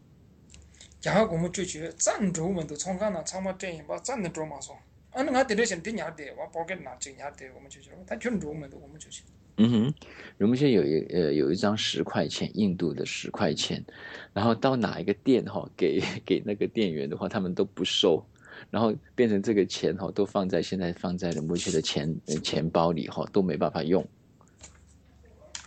S1: 야가 고무 주주 짠 좋으면도 총가나 참아 때 봐, 짠는 좀 와서. 아니 나 대신 되냐데 와 포켓 나 지냐데 고무 주주. 다 준 좋으면도 고무 주주.
S2: 嗯哼，我们现在有一呃有一张十块钱，印度的十块钱，然后到哪一个店哈，给给那个店员的话，他们都不收，然后变成这个钱哈，都放在现在放在了目前的钱钱包里哈，都没办法用。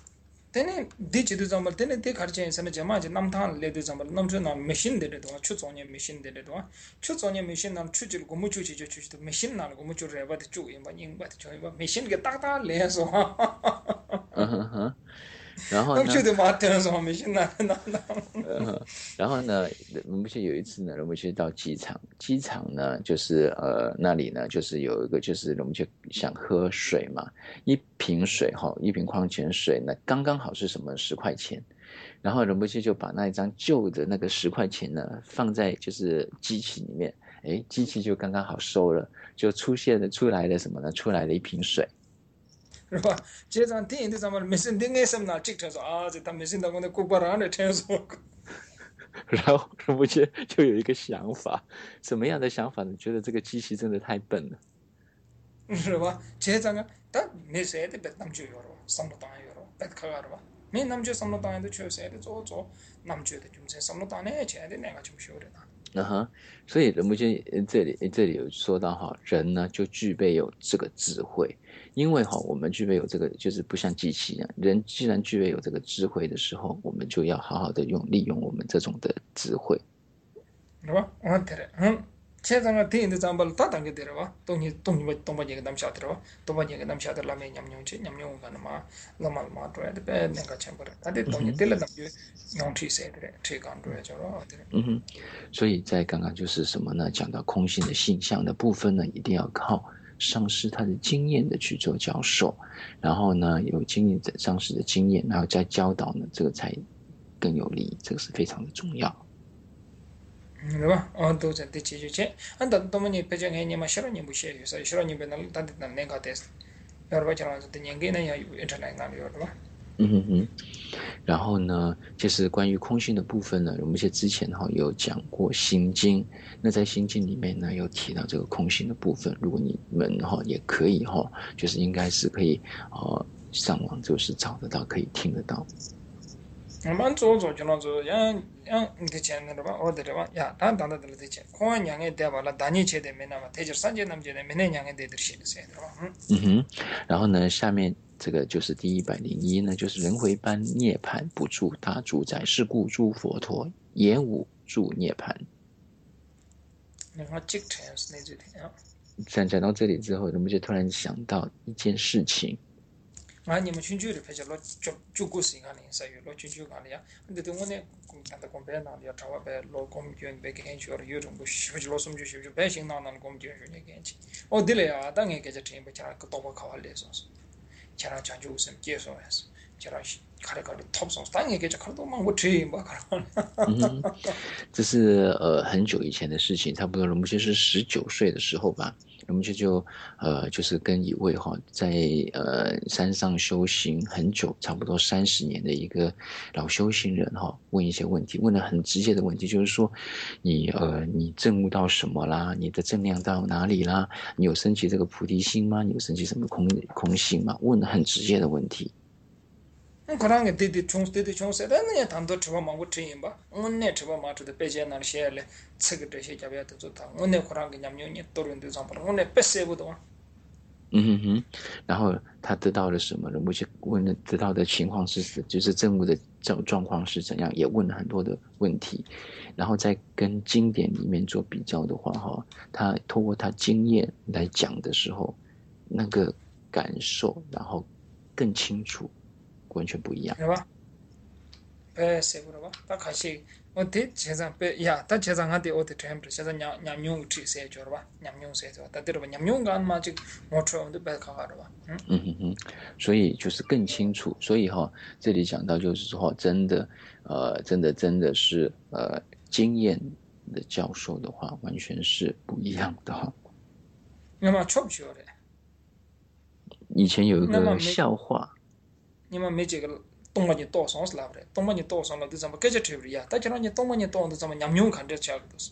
S1: Tene di chidu zambal tene de kharche sana jama je namthan le de zambal namchu na machine de de do chu zonye machine de de do chu zonye machine na chu jil gomu chu chi chu chu machine na gomu chu re ba de chu yin ba yin ba de chu ba machine ge ta ta le so
S2: 嗯哼哼，然后呢？
S1: namchu de ma ten so machine na na na
S2: 呃，然后呢，我们就有一次呢，我们去到机场，机场呢就是呃那里呢就是有一个就是我们就想喝水嘛，一瓶水哈，一瓶矿泉水呢刚刚好是什么十块钱，然后仁波切就把那一张旧的那个十块钱呢放在就是机器里面，诶，机器就刚刚好收了，就出现了出来了什么呢？出来了一瓶水。
S1: 是吧？这张电的咱们 machine 的爱什么那这成说啊，这他 machine 当中的古巴人的成说。
S2: 然后仁波切就有一个想法，什么样的想法呢？觉得这个机器真的太笨了。
S1: 是吧？这张个，但没谁的别namju有了，什么当然有了，别看了吧？没namju什么当然都确实的做做，namju的就是什么当然钱的那个就修的呢。
S2: 嗯哼，所以仁波切这里这里有说到哈，人呢就具备有这个智慧，因为哈我们具备有这个，就是不像机器一样，人既然具备有这个智慧的时候，我们就要好好的用利用我们这种的智慧。
S1: 是吧？我对了，嗯，这张个电的咱们大当个对了吧？东西东西不东把这个咱们晓得了吧？东把这个咱们晓得了没？伢伢去伢伢干嘛？老嘛嘛出来的别那个钱不了，他的东西对了咱们就用去谁的嘞？谁干出来就了对了。
S2: 嗯哼，所以在刚刚就是什么呢？讲到空性的性象的部分呢，一定要靠上师他的经验的去做教授，然后呢有经验的上师的经验，然后再教导呢，这个才更有利益，这个是非常的重要。
S1: 是吧？哦，都在这解决去。俺等他们你别讲你嘛，小人不写，有时小人别那他的那那个的，要不讲这年纪呢要有一直来那里是吧？
S2: 嗯哼哼。然后呢，就是关于空性的部分呢，我们之前哈有讲过心经，那在心经里面呢有提到这个空性的部分，如果你们哈也可以哈，就是应该是可以呃上网就是找得到，可以听得到。
S1: 我们做做就那做，样样你的钱的吧，我的吧，呀，当当的的的钱，光样的对吧？了，单你钱的没那么，他就三千那么钱的，没那样的的钱是的吧？嗯。
S2: 嗯哼，然后呢，下面这个就是第一百零一呢，就是人回般涅槃不住大主宰，是故诸佛陀也无住涅槃。
S1: 你看这成是那这的啊。
S2: 讲讲到这里之后，我们就突然想到一件事情。
S1: 啊，你们群主的拍下老就就故事讲的，所以老群主讲的呀，你对我呢，讲的公白那里，查我白老公捐白给钱了，有种不是不是老什么就就白行那那公捐捐给钱，哦对了呀，当然给这钱不加个多把考来说是，加上讲究什么介绍还是，加上看来看来 top 上，当然给这看到嘛我钱吧看。
S2: 嗯，这是呃很久以前的事情，差不多我们就是十九岁的时候吧。我们就就呃就是跟一位哈在呃山上修行很久，差不多三十年的一个老修行人哈，问一些问题，问了很直接的问题，就是说你呃你证悟到什么啦？你的正量到哪里啦？你有升起这个菩提心吗？你有升起什么空空性吗？问了很直接的问题。
S1: 可能个弟弟穷弟弟穷些，但那谈到吃饭嘛，我吃盐吧，我那吃饭嘛，吃的白钱那些嘞，吃个这些家别都做到，我那可能个伢伢伢多人都上不了，我那白舍不得啊。
S2: 嗯哼哼，然后他得到了什么呢？我就问了得到的情况是，就是证悟的状状况是怎样，也问了很多的问题，然后再跟经典里面做比较的话，哈，他透过他经验来讲的时候，那个感受，然后更清楚，完全不一样。
S1: 是吧？白舍不得吧？他开始我对现在白呀，他现在俺对我的 temper， 现在伢伢伢吃些着了吧？伢伢些着，他对了吧？伢伢干嘛就我吃我都白看看了吧？嗯
S2: 嗯哼哼，所以就是更清楚，所以哈、哦，这里讲到就是说，真的，呃，真的真的是呃，经验的教授的话，完全是不一样的哈、哦。
S1: 那么吃不吃的？
S2: 以前有一个笑话，
S1: 你们没这个。东北人多上是来不的，东北人多上了都怎么改这吃不呀？但是让你东北人多都怎么伢伢看这吃的都是，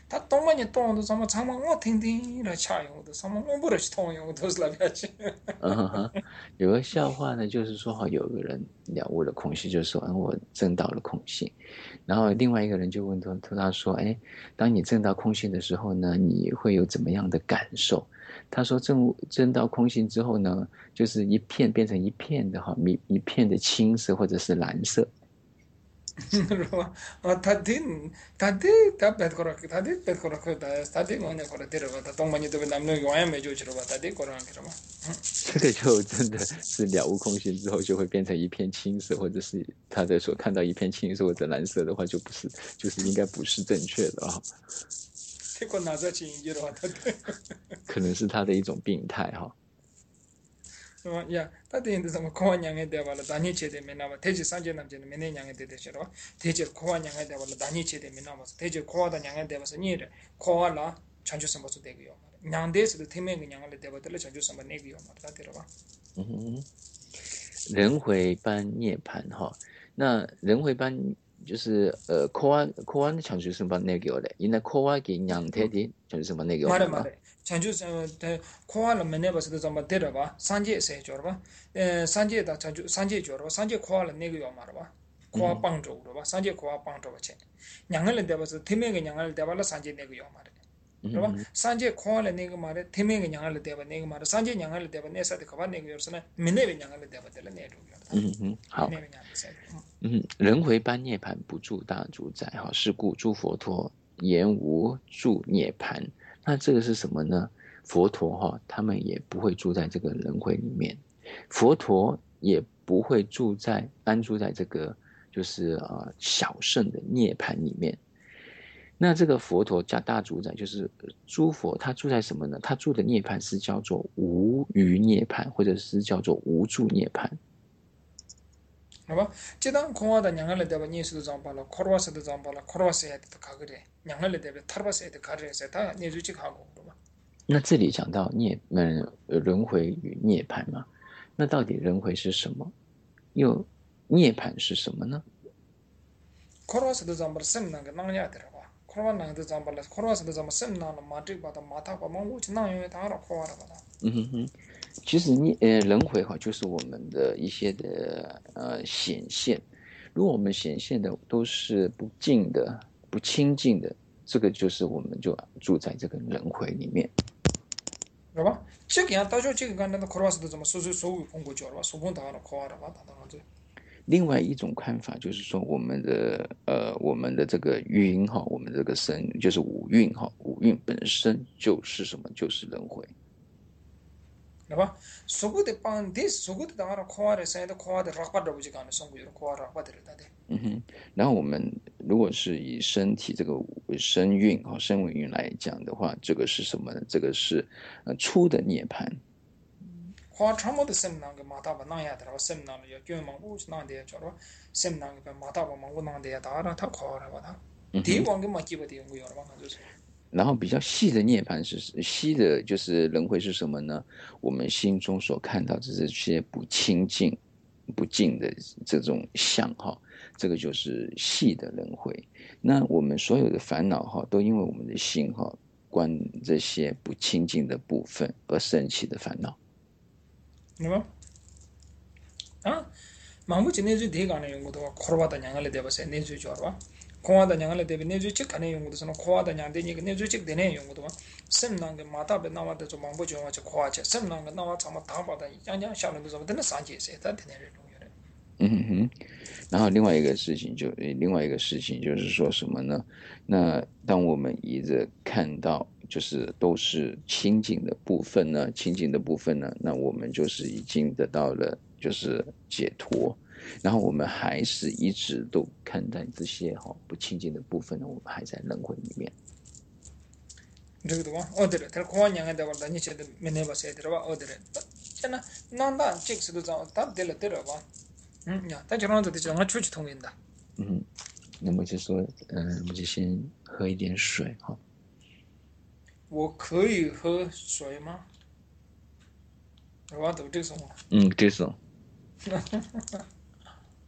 S1: 他东半年东的什么长毛我听听来恰用的，什么我不得去通用都是那边去。
S2: 嗯哼哼，有个笑话呢，就是说哈，有个人了悟了空性，就说，嗯，我证到了空性。然后另外一个人就问他，他说，哎，当你证到空性的时候呢，你会有怎么样的感受？他说证证到空性之后呢，就是一片变成一片的哈，一一片的青色或者是蓝色。
S1: 是吧？啊，他听他听他别个了，他听别个了，他他听我那个了，对了吧？他东半年都被咱们永远没就去了吧？他听过了，是吧？
S2: 这个就真的是了悟空性之后，就会变成一片青色，或者是他的所看到一片青色或者蓝色的话，就不是，就是应该不是正确的啊、哦，
S1: 听过哪个情节了？他对，
S2: 可能是他的一种病态哈、哦。
S1: 是吧？呀，他听的什么科幻养的对吧？了，单一切的没那么，天气三节那么的没那养的对的是吧？天气科幻养的对吧？了，单一切的没那么，天气科幻的养的对吧？是你的科幻啦，全球什么都得个样嘛。养的是天面个养的对吧？得了全球什么那个样嘛？他对了吧？
S2: 嗯哼，人回般涅槃哈，那人回般就是呃科幻科幻的强就是什么那个的，因为科幻给养态的就是什么那个嘛。
S1: 말해 말해. chanju 코알라 메네버스도 좀 데려 봐. 산제 세 줘라 봐. 에 산제다 chanju 산제 줘라 봐. 산제 코알라 내가 요 말아 봐. 코아 빵조 봐. 산제 코아 빵조 체. 냥을 데버스 팀에게 냥을 데발라 산제 내가 요 말아. 그러봐. 산제 코알라 내가 말해. 팀에게 냥을 데바 내가 말아. 산제 냥을 데바 내사데 가봐 내가 요서나 메네베 냥을 데바들 내려.
S2: 嗯哼，好。嗯，人回般涅槃，不住大主宰哈，是故诸佛陀言无住涅槃。那这个是什么呢？佛陀哈，他们也不会住在这个轮回里面，佛陀也不会住在安住在这个就是呃小圣的涅槃里面。那这个佛陀加大主宰就是诸佛，他住在什么呢？他住的涅槃是叫做无余涅槃，或者是叫做无住涅槃。
S1: 好吧，这当空话的两个人对吧？你是都长巴了，科罗斯都长巴了，科罗斯也得卡个的，两个人对吧？塔巴斯也得卡着噻，他你就去卡过，对吧？
S2: 那这里讲到涅嗯轮回与涅槃嘛，那到底轮回是什么？又涅槃是什么呢？
S1: 科罗斯都长巴了，什么那个哪样的吧？科罗斯都长巴了，科罗斯都长巴什么那个马这把的马塔把马乌去哪样他了科了吧？
S2: 嗯哼哼。其实你呃轮回哈，就是我们的一些的呃显现。如果我们显现的都是不净的、不清净的，这个就是我们就住在这个轮回里面，
S1: 是吧？这个样，到时候这个干那个科罗斯都怎么收收收入风过去了吧？收风到了科了吧？当当这。
S2: 另外一种看法就是说，我们的呃我们的这个云哈，我们这个身就是五蕴哈，五蕴本身就是什么？就是轮回。
S1: 对吧？所有的帮的，所有的当然夸的，现在夸的拉巴的不就干了，送过去夸拉巴的了，对。
S2: 嗯哼，然后我们如果是以身体这个身韵哈身尾韵来讲的话，这个是什么呢？这个是呃初的涅槃。
S1: 夸长么的身那个马达巴那样的，身那个要卷毛乌是那的，叫了身那个马达巴毛乌那的，当然他夸了吧他，地方跟马基不地方有了吧，就是。
S2: 然后比较细的涅槃是细的，就是轮回是什么呢？我们心中所看到的这些不清净、不净的这种相哈，这个就是细的轮回。那我们所有的烦恼哈，都因为我们的心哈，观这些不清净的部分而生起的烦恼。
S1: 对吧？啊，망부 지내주 대가는 연구도 코르바다 냥을 대버세 내주 줘봐. 코와다 냥을 대비 내주 직간의 연구도서는 코와다 냥되니 내주 직되네 연구도 셈난게 마다베 나와도 좀 망부 좀 와서 코와체 셈난게 나와 참 다바다 양양 샤는 좀 되는 산지에서 다 되는 연구래.
S2: 嗯哼哼，然后另外一个事情就另外一个事情就是说什么呢？那当我们一直看到就是都是清净的部分呢，清净的部分呢，那我们就是已经得到了就是解脱。然后我们还是一直都看待这些哈不清净的部分呢，我们还在轮回里面。
S1: 这个对吧？哦对了，他코와 냥에 대해서 니 제대 맨에 봐서 들어 봐. 어对了. 잖아. 난다 잭스도 자. 다 들려 들어 봐. 음, 야, 다 저런 것도 정말 추치 통인다.
S2: 嗯，那么就说，嗯、呃，我们就先喝一点水哈。
S1: 我可以喝水吗？我都这种。
S2: 嗯，这种。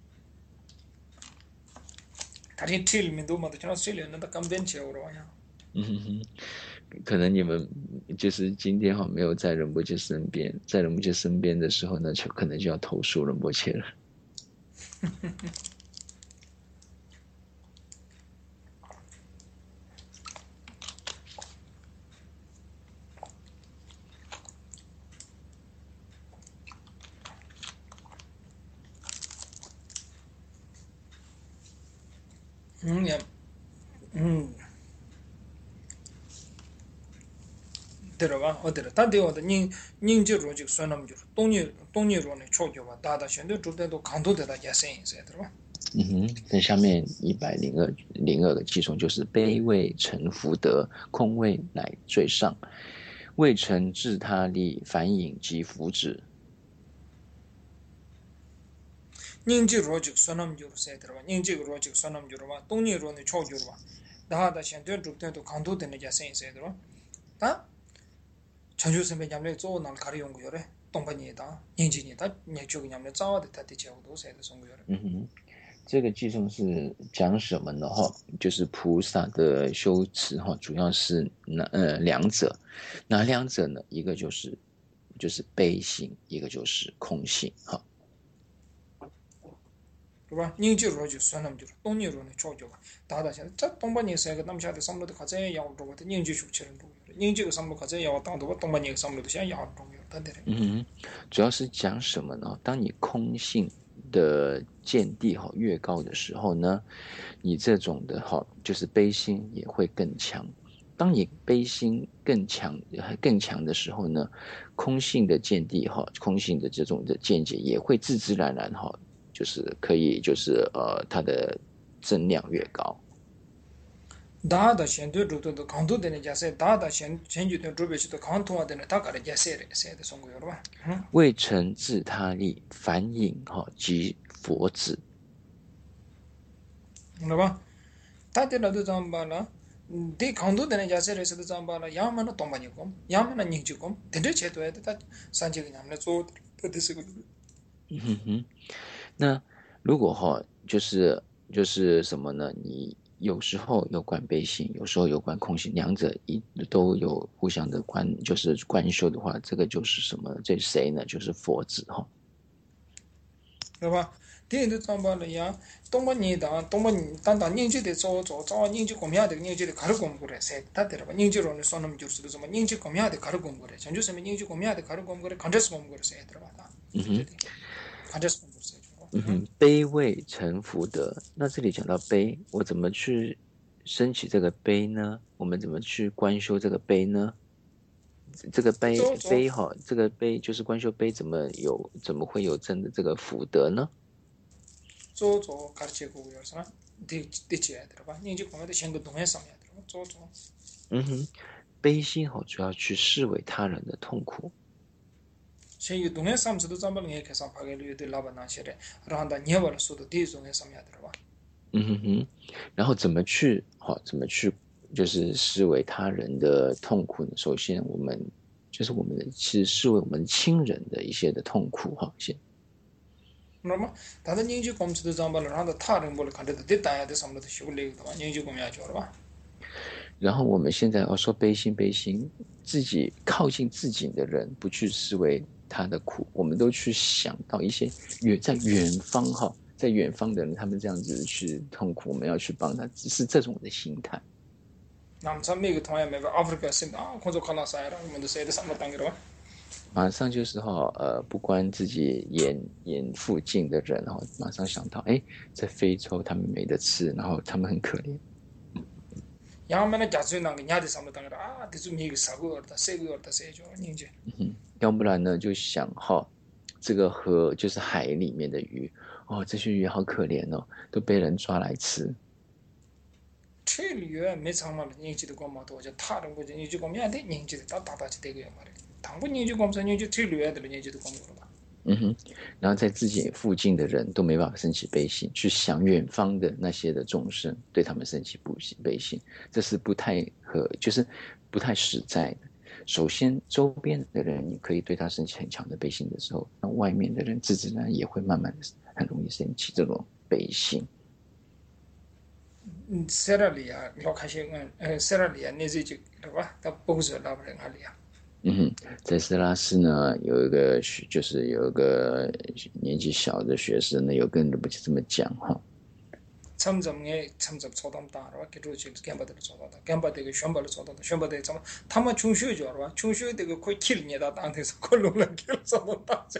S1: 他这 till 面都没得，像 till 那个根本就有了呀。
S2: 嗯哼哼，可能你们就是今天哈没有在仁波切身边，在仁波切身边的时候呢，就可能就要投诉仁波切了。
S1: 嗯呀，嗯，对了吧？哦对了，但对我的宁宁吉罗这个算那么就是东尼东尼罗呢，超级吧，大大现在住在都kanto的大家生意噻，对吧？
S2: 嗯哼，在下面一百零二零二个计颂就是卑位成福德，空位乃最上，未成自他力，反引及福祉。
S1: 宁吉罗这个算那么就是噻，对吧？宁吉罗这个算那么就是吧，东尼罗呢超级吧，大大现在住在都kanto的大家生意噻，对吧？啊？전주 선배 냠래 조 날 가리 용 거래. 동반이다. 인진이다. 내쪽 냠래 자와데 다데 제고도 세도 송고요.
S2: 嗯哼，这个计颂是讲什么呢？哈，就是菩萨的修持哈，主要是那呃两者，哪两者呢？一个就是就是悲心，一个就是空性哈。
S1: 对吧？宁吉罗就算那么就是东尼罗呢超级吧，大大现在这东반이 세가 남샤데 삼로도 가자 야오 저거宁吉属起人多。宁吉个삼로 가자 야오当多东반이 삼로도想야오中有等等。
S2: 嗯哼，主要是讲什么呢？当你空性的见地哈越高的时候呢，你这种的哈就是悲心也会更强。当你悲心更强更强的时候呢，空性的见地哈，空性的这种的见解也会自自然然哈，就是可以就是呃它的增量越高。
S1: 다다 현대 주도도 강도 되는 자세 다다 현 현주도 주베시도 강통화 되는 다가를 자세를 세대 송고요 봐.
S2: 未成自他力，反引哈及佛子。
S1: 那吧？다들어도 잠바나 데 강도 되는 자세를 세도 잠바나 야만은 동반이고 야만은 닝지고 된대 제도에 다 산지가 냠네 조 뜻이고.
S2: 嗯哼哼，那如果哈就是就是什么呢？你有时候有关悲心，有时候有关空性，两者一都有互相的关，就是关修的话，这个就是什么？这谁呢？就是佛子哈。
S1: 对吧？第一张巴了呀，东巴尼达，东巴尼，单单宁吉的做做做，宁吉公下的宁吉的卡尔公过来，噻，他得了吧？宁吉罗呢，说那么就是什么？宁吉公下的卡尔公过来，像就是什么宁吉公下的卡尔公过来，看着是公过来，噻，得了吧？
S2: 嗯哼，
S1: 看着是公过来，噻。
S2: 嗯哼，悲位成福德。那这里讲到悲，我怎么去升起这个悲呢？我们怎么去观修这个悲呢？这个悲悲哈，这个悲就是观修悲，怎么有怎么会有真的这个福德呢？
S1: 做做卡切过有啥？第第几得了吧？宁吉公下的先个东西上面得了，做做。
S2: 嗯哼，悲心哈，主要去视为他人的痛苦。
S1: 先有东西上面都咱们人开上拍个旅游的老板那些的，让他年完了说的第一种上面得了吧？
S2: 嗯哼哼，然后怎么去好？怎么去就是视为他人的痛苦呢？首先，我们就是我们的其实视为我们亲人的一些的痛苦哈，先。
S1: 那么，但是宁吉公司的咱们让他他人不来看这的，大家的上面都修理的吧？宁吉公也叫了吧？
S2: 然后我们现在要说悲心，悲心，自己靠近自己的人，不去视为他的苦，我们都去想到一些远在远方哈，在远方的人，他们这样子去痛苦，我们要去帮他，只是这种的心态。
S1: 那么咱每个同样每个 Africa 是啊，工作看到啥了，我们都谁的上面当个了吧？
S2: 马上就是哈，呃，不关自己眼眼附近的人哈，马上想到，哎，在非洲他们没得吃，然后他们很可怜。
S1: 要么呢，家属那个伢的上面当个啊，这种你个啥个儿的，谁个儿的谁叫宁吉？
S2: 嗯，要不然呢，就想哈，这个河就是海里面的鱼，哦，这些鱼好可怜哦，都被人抓来吃。
S1: 这里面没常嘛，宁吉的光嘛多，就他人过去，宁吉光面的宁吉的打打打去这个样嘛的，倘不宁吉光不宁吉这里面的宁吉的光了吧？
S2: 嗯哼，然后在自己附近的人都没办法升起悲心，去想远方的那些的众生，对他们升起不悲心，这是不太合，就是不太实在的。首先，周边的人你可以对他升起很强的悲心的时候，那外面的人自自然也会慢慢的很容易升起这种悲心。
S1: 嗯，塞拉利亚老开心，嗯，呃，塞拉利亚那是就对吧？他不是老不人哈利亚。
S2: 嗯哼，在斯拉斯呢，有一个学就是有一个年纪小的学生呢，有跟人不这么讲哈。
S1: 참점에 참점 초담다로 기도지 gem바들 초담다 gem바들 셴바를 초담다 셴바들 참 타마 충슈죠 알아 충슈데 그 거의 킬니다 당에서 콜로나 킬서도 다적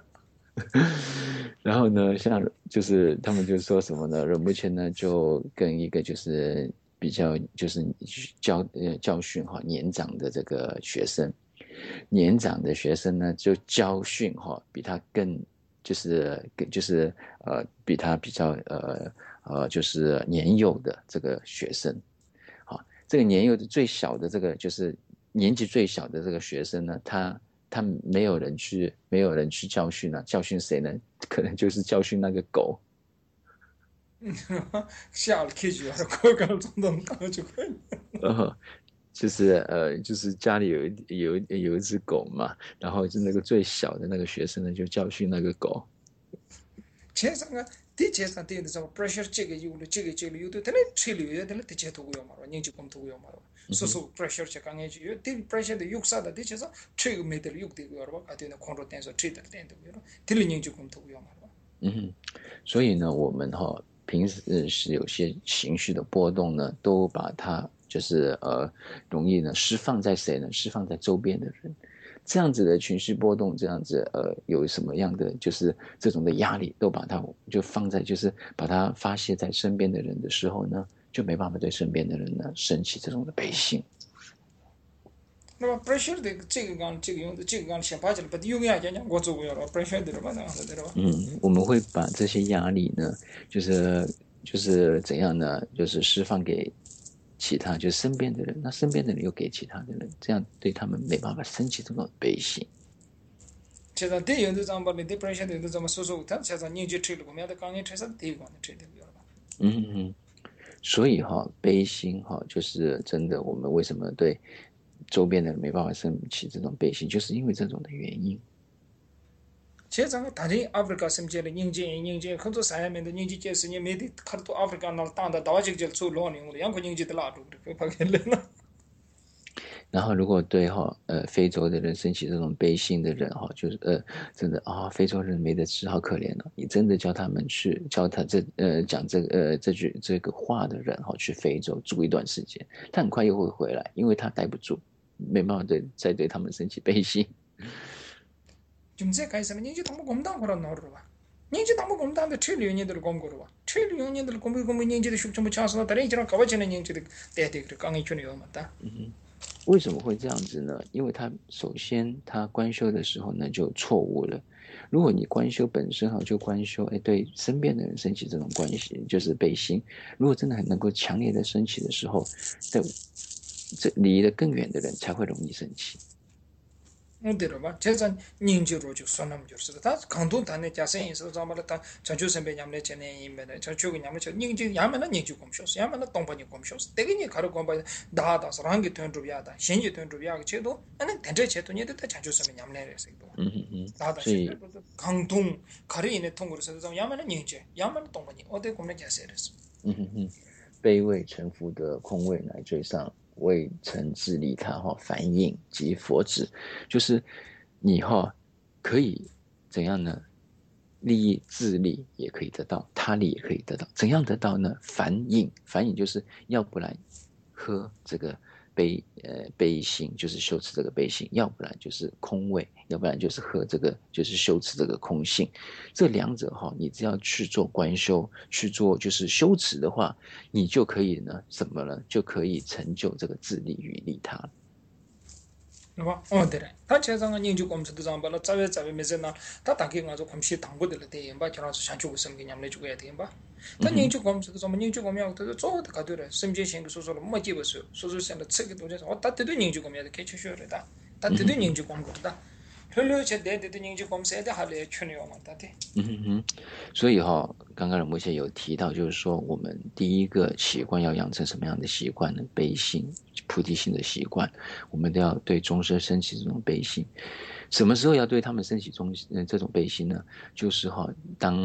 S2: 然后呢，像就是他们就说什么呢？目前呢就跟一个就是比较就是教呃教训哈年长的这个学生，年长的学生呢就教训哈比他更就是就是呃比他比较呃呃就是年幼的这个学生，好，这个年幼的最小的这个就是年纪最小的这个学生呢，他他没有人去没有人去教训啊，教训谁呢？可能就是教训那个狗。
S1: 吓了 K 住，個個總都當住佢。
S2: 呃，就是呃，就是家里有一有有一只狗嘛，然后就那个最小的那个学生呢，就教训那个狗。
S1: 前上个第前上第的什么 pressure 这个有了，这个这个有的，但是吹流的，但是第前头有嘛了，人就咁头有嘛了。所以说 pressure 这刚才就有，第 pressure 的有啥的，第前上吹个没得有的有了，啊对那控制点说吹的点都有了，第二人就咁头有嘛了。
S2: 嗯哼，所以呢，我们哈、哦、平时是有些情绪的波动呢，都把它就是呃容易呢释放在谁呢？释放在周边的人。这样子的情绪波动，这样子呃有什么样的就是这种的压力，都把它就放在就是把它发泄在身边的人的时候呢，就没办法对身边的人呢升起这种的悲心。
S1: 那么 pressure 的这个刚这个用的这个刚先把起来，把用呀讲讲我做过了 pressure 的了吧，那样的吧。
S2: 嗯，我们会把这些压力呢，就是就是怎样呢？就是释放给其他就是身边的人，那身边的人又给其他的人，这样对他们没办法升起这种悲心。
S1: 其实对有的咱把那 depression 有的咱们说说，他其实你就吹了，我们要的刚刚吹上对光的吹的了吧。
S2: 嗯嗯，所以哈、哦，悲心哈、哦，就是真的，我们为什么对周边的人没办法升起这种悲心，就是因为这种的原因。
S1: 其实咱大人 Africa 什么界的宁静宁静，很多山下面的宁静界是你没得看到 Africa 那当的大这个就出老年了，养个宁静的拉住的，怕给人了。
S2: 然后，如果对哈呃非洲的人升起这种悲心的人哈，就是呃真的啊、哦，非洲人没得吃，好可怜哦！你真的叫他们去教他这呃讲这个呃这句这个话的人哈，去非洲住一段时间，他很快又会回来，因为他待不住，没办法对再对他们升起悲心。
S1: 좀 제가 있으면 이제 너무 검당 거라 나오러 봐. 이제 너무 검당데 트릴리언들 검 거로 봐. 트릴리언들 검 검 이제도 숙좀 차서 다른 이랑 가봐지는 이제 대대 그 강이 주네요, 맞다.
S2: 嗯，为什么会这样子呢？因为他首先他观修的时候呢就错误了。如果你观修本身哈就观修，哎，对身边的人升起这种关系就是悲心。如果真的很能够强烈的升起的时候，在这离得更远的人才会容易升起。
S1: 어디로 봐. 제가 닌지로 쭉 손남 줄서. 다 강도 단에 자세히 있어 잠을 다 자주 선배 냠내 전에 임면에 저쪽이 냠내 저 닌지 야만은 닌지 검쇼스. 야만은 동반이 검쇼스. 대근이 가로 검바 다다서 랑게 튼주비야다. 신지 튼주비야 제도 아니 된제 제도니도 다 자주 선배 냠내래서 이거.
S2: 음,
S1: 다다 강동 가리인의 통으로서 좀 야만은 닌지. 야만은 동반이 어디 검내 자세래서.
S2: 嗯哼哼，卑位臣服的空位乃最上。为成自利他哈反应及佛指，就是你哈可以怎样呢？利益自利也可以得到，他利也可以得到。怎样得到呢？反应，反应就是要不然喝这个悲呃悲心，就是修持这个悲心；要不然就是空位，要不然就是喝这个就是修持这个空性。这两者哈，你只要去做观修，去做就是修持的话，你就可以呢什么呢？就可以成就这个自利与利他。
S1: 对吧？哦对了，他제가 닌지 검수도 잠발라 자외 자외 메제나 다 당기 가서 검시 당고들 때 임바 저라서 산주고 섬기 냠내 주고 해야 돼 임바. 다 닌지 검수도 좀 닌지 검이하고 또 저도 가더래. 심지신 그 소소로 뭐 집었어요. 소소센터 책이 도저서 어 따뜻도 닌지 검이야 개체셔래다. 따뜻도 닌지 검거다. 별로 제대도 닌지 검세에 할래 추니요 맞다대.
S2: 嗯哼哼，所以哈、哦，刚刚我们有提到，就是说我们第一个习惯要养成什么样的习惯呢？悲心、菩提心的习惯，我们都要对众生升起这种悲心。什么时候要对他们升起中呃这种悲心呢？就是哈、哦，当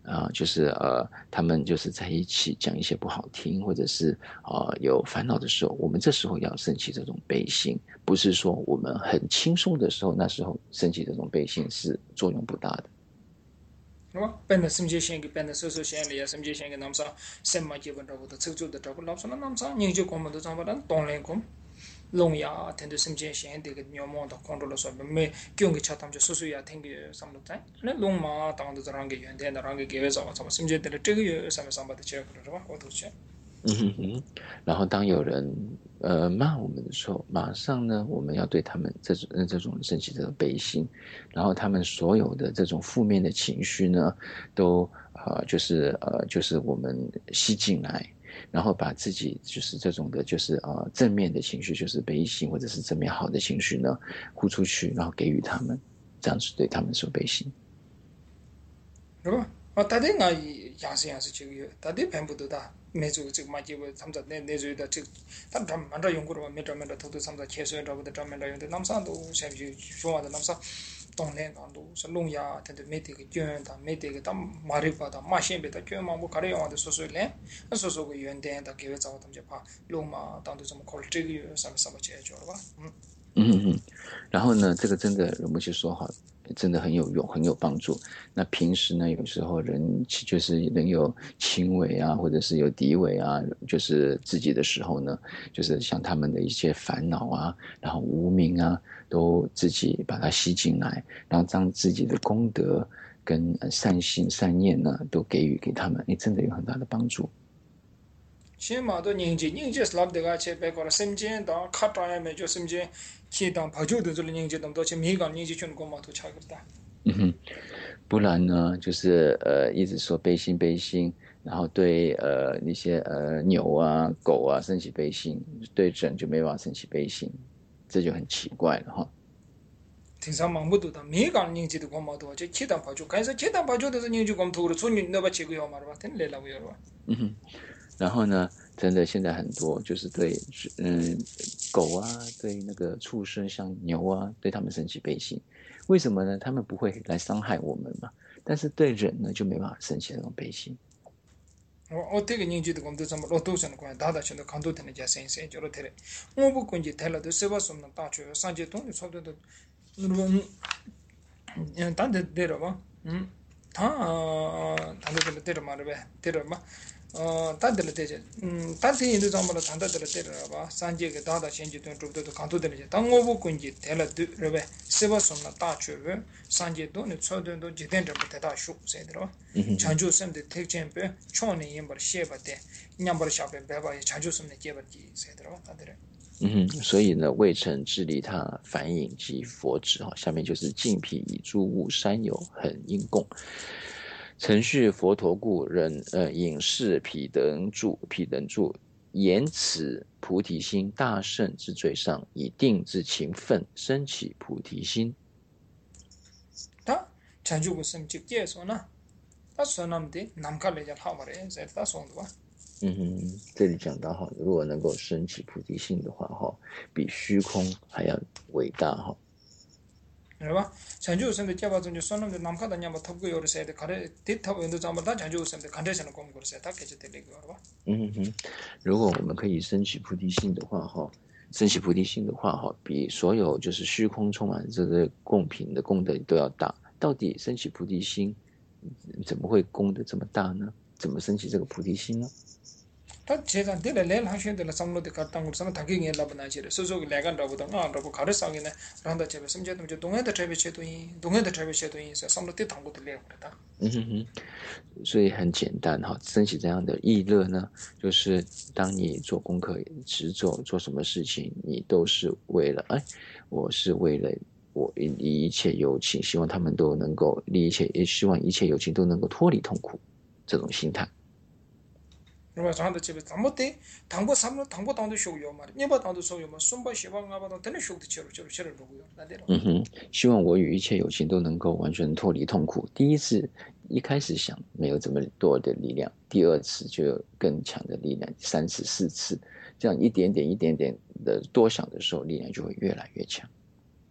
S2: 啊、就是呃，他们就是在一起讲一些不好听，或者是呃有烦恼的时候，我们这时候要升起这种悲心，不是说我们很轻松的时候，那时候升起这种悲心是作用不大的。
S1: 是吧？本来心结线给本来手手线里啊，心结线给那么啥，什么基本找不到，抽出的找不到，说那那么啥，研究光么都找不到，当然光。龙牙听到心结线这个鸟毛的控制了说，没叫个吃他们就手手呀，听个什么在，那龙马当的让给原天的让给给为什么什么心结的了，这个月什么上班的结果是吧？我都去。
S2: 嗯哼哼，然后当有人呃骂我们的时候，马上呢，我们要对他们这种这种升起这种悲心，然后他们所有的这种负面的情绪呢，都呃就是呃就是我们吸进来，然后把自己就是这种的，就是呃正面的情绪，就是悲心或者是正面好的情绪呢，呼出去，然后给予他们，这样是对他们说悲心，
S1: 是吧？啊，大家我养生养生这个，大家全部都da，没做这个嘛，结果他们在那那做的这个，他们专门在用过的嘛，没专门的偷偷他们在切水找不得专门在用的，那么啥都现在就说话的那么啥，当然讲都是农药，他都没得个捐的，没得个他马里巴的马线别的捐嘛，我看到用的说说嘞，那说说个原点的给我找他们就怕龙嘛，当都这么考虑这个月什么什么解决了吧？嗯。
S2: 嗯嗯，然后呢，这个真的我们去说哈，真的很有用，很有帮助。那平时呢，有时候人就是人有轻微啊，或者是有敌微啊，就是自己的时候呢，就是像他们的一些烦恼啊，然后无明啊，都自己把它吸进来，然后将自己的功德跟善心善念呢，都给予给他们，你真的有很大的帮助。
S1: 起码都年纪，年纪是老的个去别个了，身兼当卡扎也没就身兼去当跑酒的这个年纪，那么多去米岗年纪全国嘛都差个大。
S2: 嗯哼，不然呢，就是呃一直说悲心悲心，然后对呃那些呃牛啊狗啊升起悲心，对人就没办法升起悲心，这就很奇怪了哈。
S1: 挺上忙不多的，米岗年纪的国嘛多，就去当跑酒，开始去当跑酒的是年纪光头了，从你那边去个要嘛是吧？真来了个要吧？
S2: 嗯哼，然后呢，真的现在很多就是对嗯狗啊，对那个畜生像牛啊，对他们升起悲心，为什么呢？他们不会来伤害我们嘛，但是对人呢就没办法升起那种悲心。
S1: 我我这个年纪的工作怎么老多上的关，大大全都看到他那家生生叫了他嘞，我不关键他了都十八岁能打出上街东的差不多都，那个嗯，但得得了吧？嗯，他他得得得了嘛对呗？得了嘛？呃，他得了得着，嗯，他这印度上么了，他得了得了吧？上街个大大先去东，差不多都看到得了些，但我不关键他了对对呗？十八岁能打出呗？上街东的差不多都几点钟不太大数，晓得了吧？长久生的特征呗，创年也不写不得，伢不是下边白吧？长久生的结不记，晓得了吧？他得了。
S2: 嗯哼，所以呢，未曾治理他反引及佛指哈，下面就是净辟以诸物山有恒因供，程序佛陀故人呃引示毗等住毗等住，言此菩提心大圣之最上，以定之勤奋升起菩提心。
S1: 他长久不生就结束呢，他说那么的，南卡来讲好嘛的，在他说的吧。
S2: 嗯哼，这里讲到哈，如果能够升起菩提心的话哈，比虚空还要伟大哈。
S1: 是吧？长久生的结巴中就说那么的南卡的伢把头个有的些的，看的的头有的咱们他长久生的看得上的光过的些，他开始得那个是吧？
S2: 嗯哼，如果我们可以升起菩提心的话哈，升起菩提心的话哈，比所有就是虚空充满这个供品的功德都要大。到底升起菩提心怎么会功德这么大呢？怎么升起这个菩提心呢？
S1: 他제가得了来行选的了，上路的卡当过什么他给人拉不拿起的，所以说来个找不到啊，找不考虑上个呢，让他这边什么叫他们就东海的这边切多音，东海的这边切多音，是上路的当过的来过的。
S2: 嗯哼哼，所以很简单哈，升起这样的意乐呢，就是当你做功课、执着、做什么事情，你都是为了哎，我是为了我以一切有情，希望他们都能够离一切，也希望一切有情都能够脱离痛苦，这种心态。
S1: 是吧？上的这边怎么的？당보 삼로 당보当都修有嘛？你把当都修有嘛？顺把西把俺把当真的修的起了，就是起了路有，那得了。
S2: 嗯哼，希望我与一切有情都能够完全脱离痛苦。第一次一开始想没有这么多的力量，第二次就有更强的力量，三次、四次，这样一点点、一点点的多想的时候，力量就会越来越强。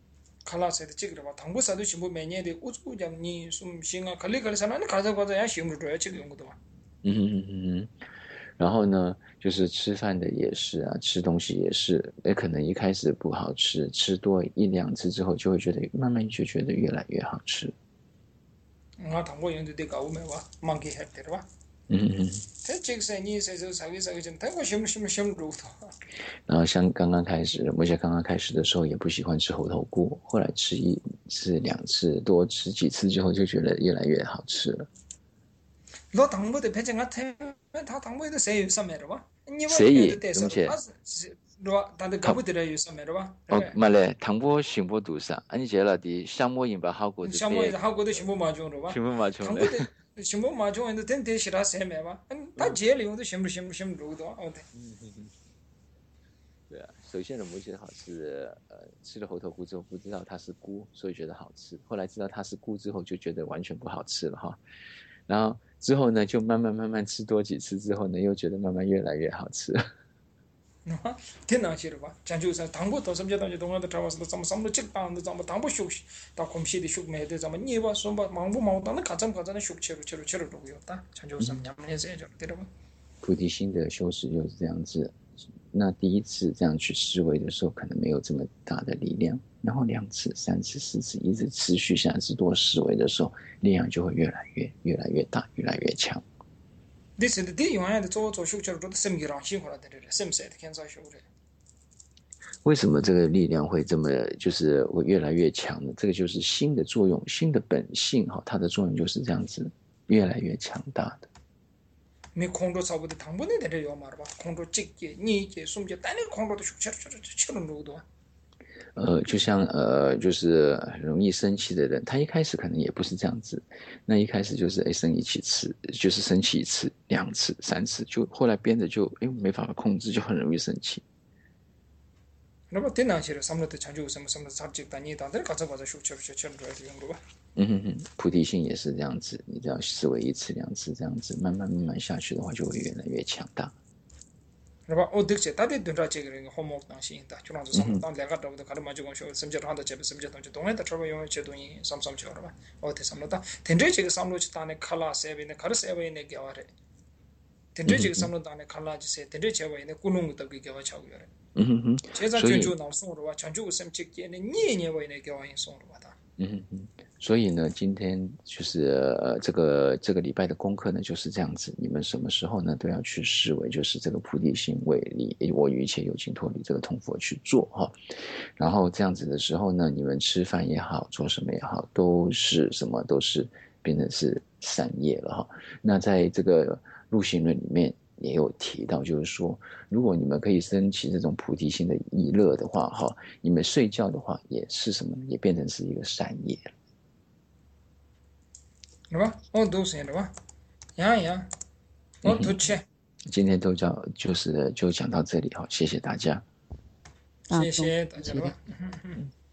S1: 칼라세도 찍으라 당부사도 신부 매년에 우주장니 숨 싱아 칼리칼사나는 가자가자 야 심을 줘야 지금 용거도 봐.
S2: 嗯哼嗯哼，然后呢，就是吃饭的也是啊，吃东西也是，也可能一开始不好吃，吃多一两次之后，就会觉得慢慢就觉得越来越好吃。
S1: 我당부 연도 돼 가고 매와 망게 했더라 봐.
S2: 嗯哼哼。
S1: 대책세 니세서 사기사기 좀 당고 심심심 줘도.
S2: 然后像刚刚开始，我想刚刚开始的时候也不喜欢吃猴头菇，后来吃一次两次，多吃几次之后就觉得越来越好吃了。
S1: 너 당부도 배정 같아. 다 당부에도 세요 섬매로 봐.
S2: 세이 동체.
S1: 너 다들 가부들어요 섬매로 봐.
S2: 어, 말래. 당부 신부 두사. 아니 제라디 샹모 인바 하고 드.
S1: 샹모 하고도 신부 마중으로 봐.
S2: 신부 마중.
S1: 당부도 신부 마중인데 된 대시라 세매 봐. 다 제일 용도 신부 신부 신부 도 어때?
S2: 对啊，首先人不觉得好吃，呃，吃了猴头菇之后不知道它是菇，所以觉得好吃。后来知道它是菇之后，就觉得完全不好吃了哈。然后之后呢，就慢慢慢慢吃多几次之后呢，又觉得慢慢越来越好吃。
S1: 天哪，去了吧？讲就是당부도 섬제도 동안도 잡아서 좀 섬도 찍방도 좀 당부 쇼, 다 곰시디 쇼 매대 좀 니바 som바 망부 망다는 가장 가장 쇼체로 체로 체로 로고였다. 장조서 냠내세 좀 들어봐.
S2: 菩提心的修持就是这样子。那第一次这样去思维的时候，可能没有这么大的力量，然后两次、三次、四次，一直持续下去多思维的时候，力量就会越来越、越来越大、越来越强。
S1: 디스데 디 용안에 저 저 쇼체로 또 샘기랑 신고라 되래. 샘세트 캔서 쇼래.
S2: 为什么这个力量会这么就是会越来越强呢？这个就是心的作用，心的本性哈，它的作用就是这样子，越来越强大的。
S1: 미 콩도 사부데 당분에 되래요 말봐. 콩도 찍게 니게 숨게 따니 콩도도 쇼체로 체로 체로 로도.
S2: 呃，就像呃，就是很容易生气的人，他一开始可能也不是这样子，那一开始就是哎生一起次，就是生气一次、两次、三次，就后来变得就哎没办法控制，就很容易生气。
S1: 那么电脑起来，三六的长久什么什么杂技单你当然가져가서 쇼체로 체로 로야 되는 거
S2: 嗯哼哼，菩提心也是这样子，你只要思维一次两次这样子，慢慢慢慢下去的话，就会越来越强大。
S1: 그러봐 어떻게 다들 된다 제거는 호목 당신이다. 주랑도 삼당 내가 더도 가르 마주고 쇼 심지어 한다 제베 심지어 던지 동네다 trouble 용 제동이 삼삼 쳐라 봐. 어때 삼로다. 된제 제거 삼로치 단에 칼라 세베네 가르 세베네 겨와래. 된제 제거 삼로다 안에 칼라지 세 된제 제베네 꾸농 더기 겨와 차고요.
S2: 음哼，
S1: 제자 전주 나송으로 와 전주 샘직게네 니에 왜네 겨와인 송으로 와다.
S2: 嗯哼，所以呢，今天就是呃，这个这个礼拜的功课呢，就是这样子。你们什么时候呢，都要去思维，就是这个菩提心为力，我与一切有情脱离这个痛佛去做哈。然后这样子的时候呢，你们吃饭也好，做什么也好，都是什么都是变成是善业了哈。那在这个入行论里面也有提到，就是说，如果你们可以升起这种菩提心的意乐的话，哈，你们睡觉的话也是什么，也变成是一个善业了。
S1: 是吧？哦，都是的吧？呀呀，哦，都切。
S2: 今天都叫就是就讲到这里哈，谢谢大家，
S1: 谢谢大家吧。
S4: 嗯